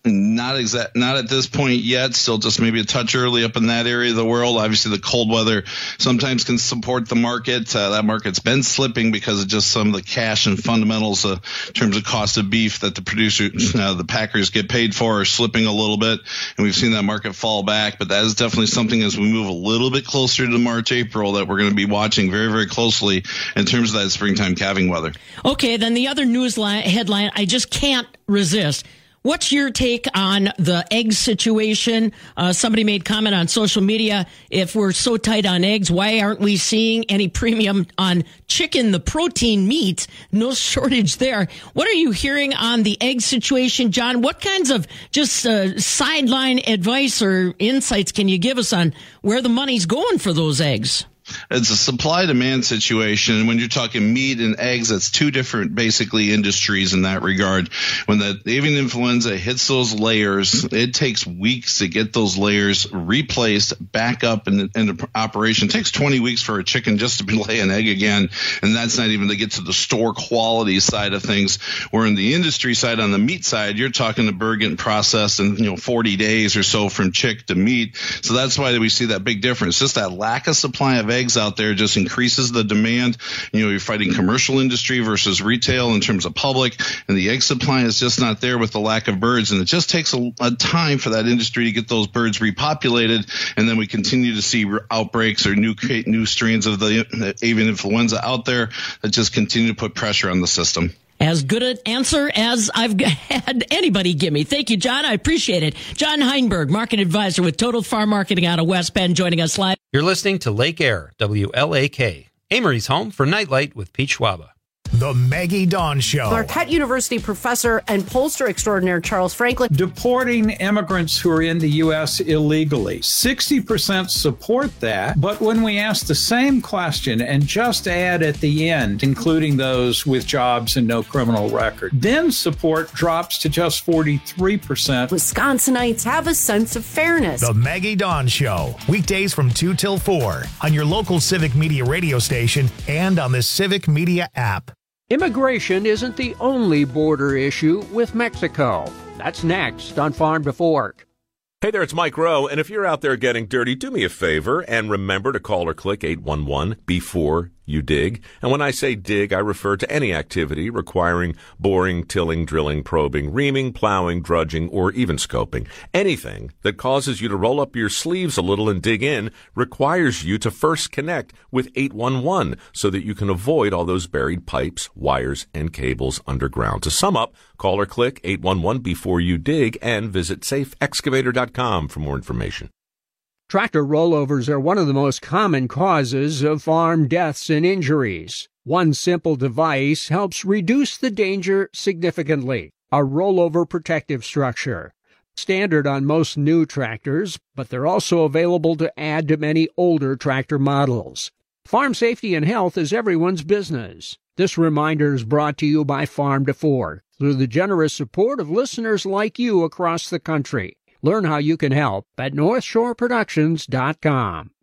Speaker 9: Not exact, not at this point yet. Still just maybe a touch early up in that area of the world. Obviously, the cold weather sometimes can support the market. Uh, that market's been slipping because of just some of the cash and fundamentals uh, in terms of cost of beef that the producers, uh, the packers get paid for are slipping a little bit. And we've seen that market fall back. But that is definitely something as we move a little bit closer to March, April that we're going to be watching very, very closely in terms of that springtime calving weather.
Speaker 21: Okay, then the other news line, headline, I just can't resist. What's your take on the egg situation? Uh, somebody made comment on social media. If we're so tight on eggs, why aren't we seeing any premium on chicken, the protein meat? No shortage there. What are you hearing on the egg situation, John? What kinds of just uh, sideline advice or insights can you give us on where the money's going for those eggs?
Speaker 9: It's a supply-demand situation. And when you're talking meat and eggs, that's two different, basically, industries in that regard. When the avian influenza hits those layers, it takes weeks to get those layers replaced, back up in, in operation. It takes twenty weeks for a chicken just to lay an egg again, and that's not even to get to the store quality side of things. Where in the industry side, on the meat side, you're talking the bird getting processed in, you know, forty days or so from chick to meat. So that's why we see that big difference. Just that lack of supply of eggs out there just increases the demand. You know, you're fighting commercial industry versus retail in terms of public, and the egg supply is just not there with the lack of birds. And it just takes a, a time for that industry to get those birds repopulated, and then we continue to see outbreaks or new new strains of the, the avian influenza out there that just continue to put pressure on the system.
Speaker 21: As good an answer as I've had anybody give me. Thank you, John. I appreciate it. John Heinberg, market advisor with Total Farm Marketing out of West Bend, joining us live.
Speaker 30: You're listening to Lake Air, W L A K, Amory's home for Nightlight with Pete Schwaba.
Speaker 1: The Maggie Dawn Show.
Speaker 11: Marquette University professor and pollster extraordinaire Charles Franklin.
Speaker 12: Deporting immigrants who are in the U S illegally. sixty percent support that, but when we ask the same question and just add at the end, including those with jobs and no criminal record, then support drops to just forty-three percent.
Speaker 11: Wisconsinites have a sense of fairness.
Speaker 1: The Maggie Dawn Show. Weekdays from two till four on your local Civic Media radio station and on the Civic Media app.
Speaker 13: Immigration isn't the only border issue with Mexico. That's next on Farm to Fork.
Speaker 14: Hey there, it's Mike Rowe, and if you're out there getting dirty, do me a favor and remember to call or click eight one one before you dig. And when I say dig, I refer to any activity requiring boring, tilling, drilling, probing, reaming, plowing, drudging, or even scoping. Anything that causes you to roll up your sleeves a little and dig in requires you to first connect with eight one one so that you can avoid all those buried pipes, wires, and cables underground. To sum up, call or click eight one one before you dig and visit safe excavator dot com for more information.
Speaker 13: Tractor rollovers are one of the most common causes of farm deaths and injuries. One simple device helps reduce the danger significantly. A rollover protective structure. Standard on most new tractors, but they're also available to add to many older tractor models. Farm safety and health is everyone's business. This reminder is brought to you by Farm to Fork through the generous support of listeners like you across the country. Learn how you can help at north shore productions dot com.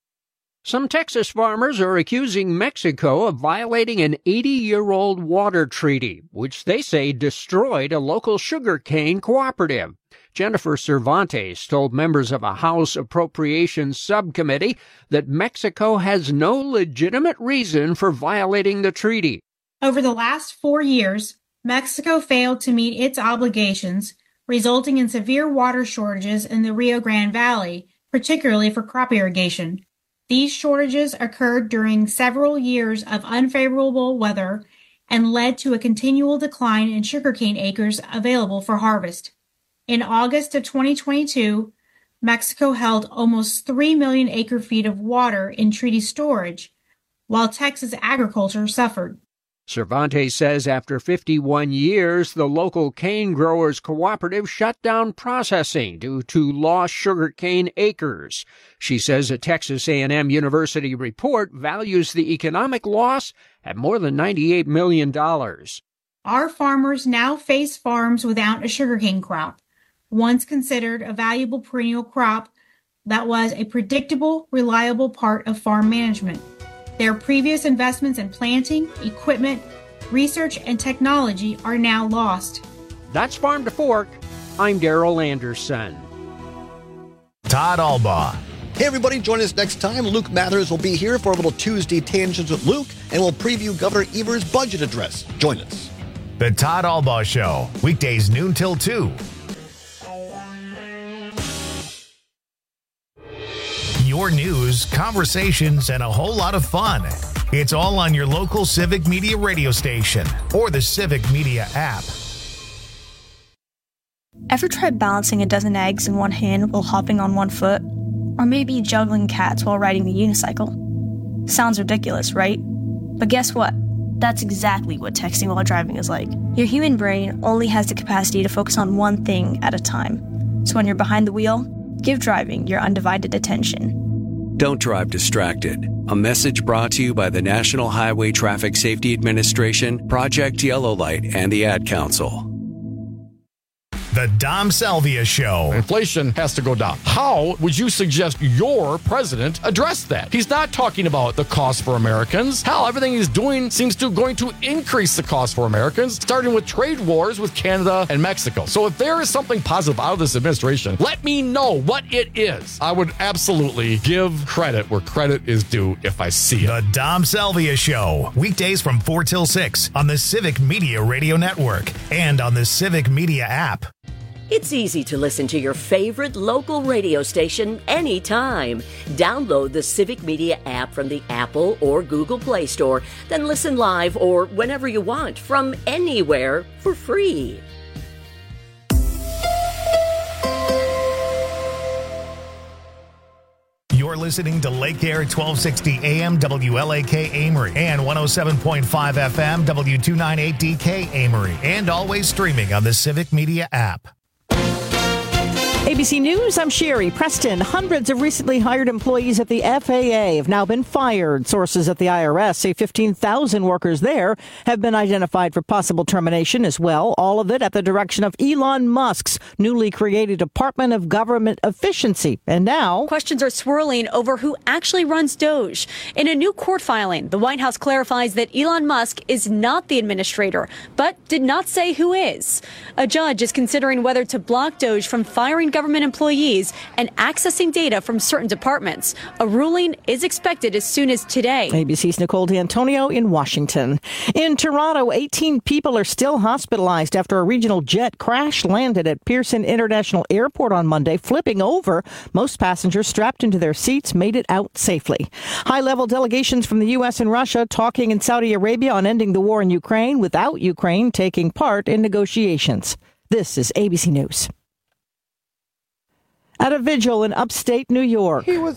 Speaker 13: Some Texas farmers are accusing Mexico of violating an eighty-year-old water treaty, which they say destroyed a local sugarcane cooperative. Jennifer Cervantes told members of a House Appropriations Subcommittee that Mexico has no legitimate reason for violating the treaty.
Speaker 15: Over the last four years, Mexico failed to meet its obligations, resulting in severe water shortages in the Rio Grande Valley, particularly for crop irrigation. These shortages occurred during several years of unfavorable weather and led to a continual decline in sugarcane acres available for harvest. In August of twenty twenty-two, Mexico held almost three million acre-feet of water in treaty storage, while Texas agriculture suffered.
Speaker 13: Cervantes says after fifty-one years, the local cane growers cooperative shut down processing due to lost sugarcane acres. She says a Texas A and M University report values the economic loss at more than ninety-eight million dollars.
Speaker 15: Our farmers now face farms without a sugarcane crop, once considered a valuable perennial crop that was a predictable, reliable part of farm management. Their previous investments in planting, equipment, research, and technology are now lost.
Speaker 13: That's Farm to Fork. I'm Daryl Anderson.
Speaker 1: Todd Albaugh.
Speaker 3: Hey everybody, join us next time. Luke Mathers will be here for a little Tuesday Tangents with Luke, and we'll preview Governor Evers' budget address. Join us.
Speaker 1: The Todd Albaugh Show, weekdays noon till two. Your news, conversations, and a whole lot of fun. It's all on your local Civic Media radio station or the Civic Media app.
Speaker 4: Ever tried balancing a dozen eggs in one hand while hopping on one foot? Or maybe juggling cats while riding a unicycle? Sounds ridiculous, right? But guess what? That's exactly what texting while driving is like. Your human brain only has the capacity to focus on one thing at a time. So when you're behind the wheel, give driving your undivided attention.
Speaker 5: Don't drive distracted. A message brought to you by the National Highway Traffic Safety Administration, Project Yellow Light, and the Ad Council.
Speaker 1: The Dom Salvia Show.
Speaker 16: Inflation has to go down. How would you suggest your president address that? He's not talking about the cost for Americans. Hell, everything he's doing seems to going to increase the cost for Americans, starting with trade wars with Canada and Mexico. So if there is something positive out of this administration, let me know what it is. I would absolutely give credit where credit is due if I see it.
Speaker 1: The Dom Salvia Show. Weekdays from four till six on the Civic Media Radio Network and on the Civic Media app.
Speaker 24: It's easy to listen to your favorite local radio station anytime. Download the Civic Media app from the Apple or Google Play Store, then listen live or whenever you want from anywhere for free.
Speaker 1: You're listening to Lake Air twelve sixty A M W L A K Amory and one oh seven point five F M W two ninety-eight D K Amory, and always streaming on the Civic Media app.
Speaker 17: A B C News, I'm Sherry Preston. Hundreds of recently hired employees at the F A A have now been fired. Sources at the I R S say fifteen thousand workers there have been identified for possible termination as well. All of it at the direction of Elon Musk's newly created Department of Government Efficiency. And now
Speaker 18: questions are swirling over who actually runs Doge. In a new court filing, the White House clarifies that Elon Musk is not the administrator, but did not say who is. A judge is considering whether to block Doge from firing government employees and accessing data from certain departments. A ruling is expected as soon as today.
Speaker 17: A B C's Nicole D'Antonio in Washington. In Toronto, eighteen people are still hospitalized after a regional jet crash landed at Pearson International Airport on Monday, flipping over. Most passengers strapped into their seats made it out safely. High-level delegations from the U S and Russia talking in Saudi Arabia on ending the war in Ukraine without Ukraine taking part in negotiations. This is A B C News. At a vigil in upstate New York.
Speaker 19: He was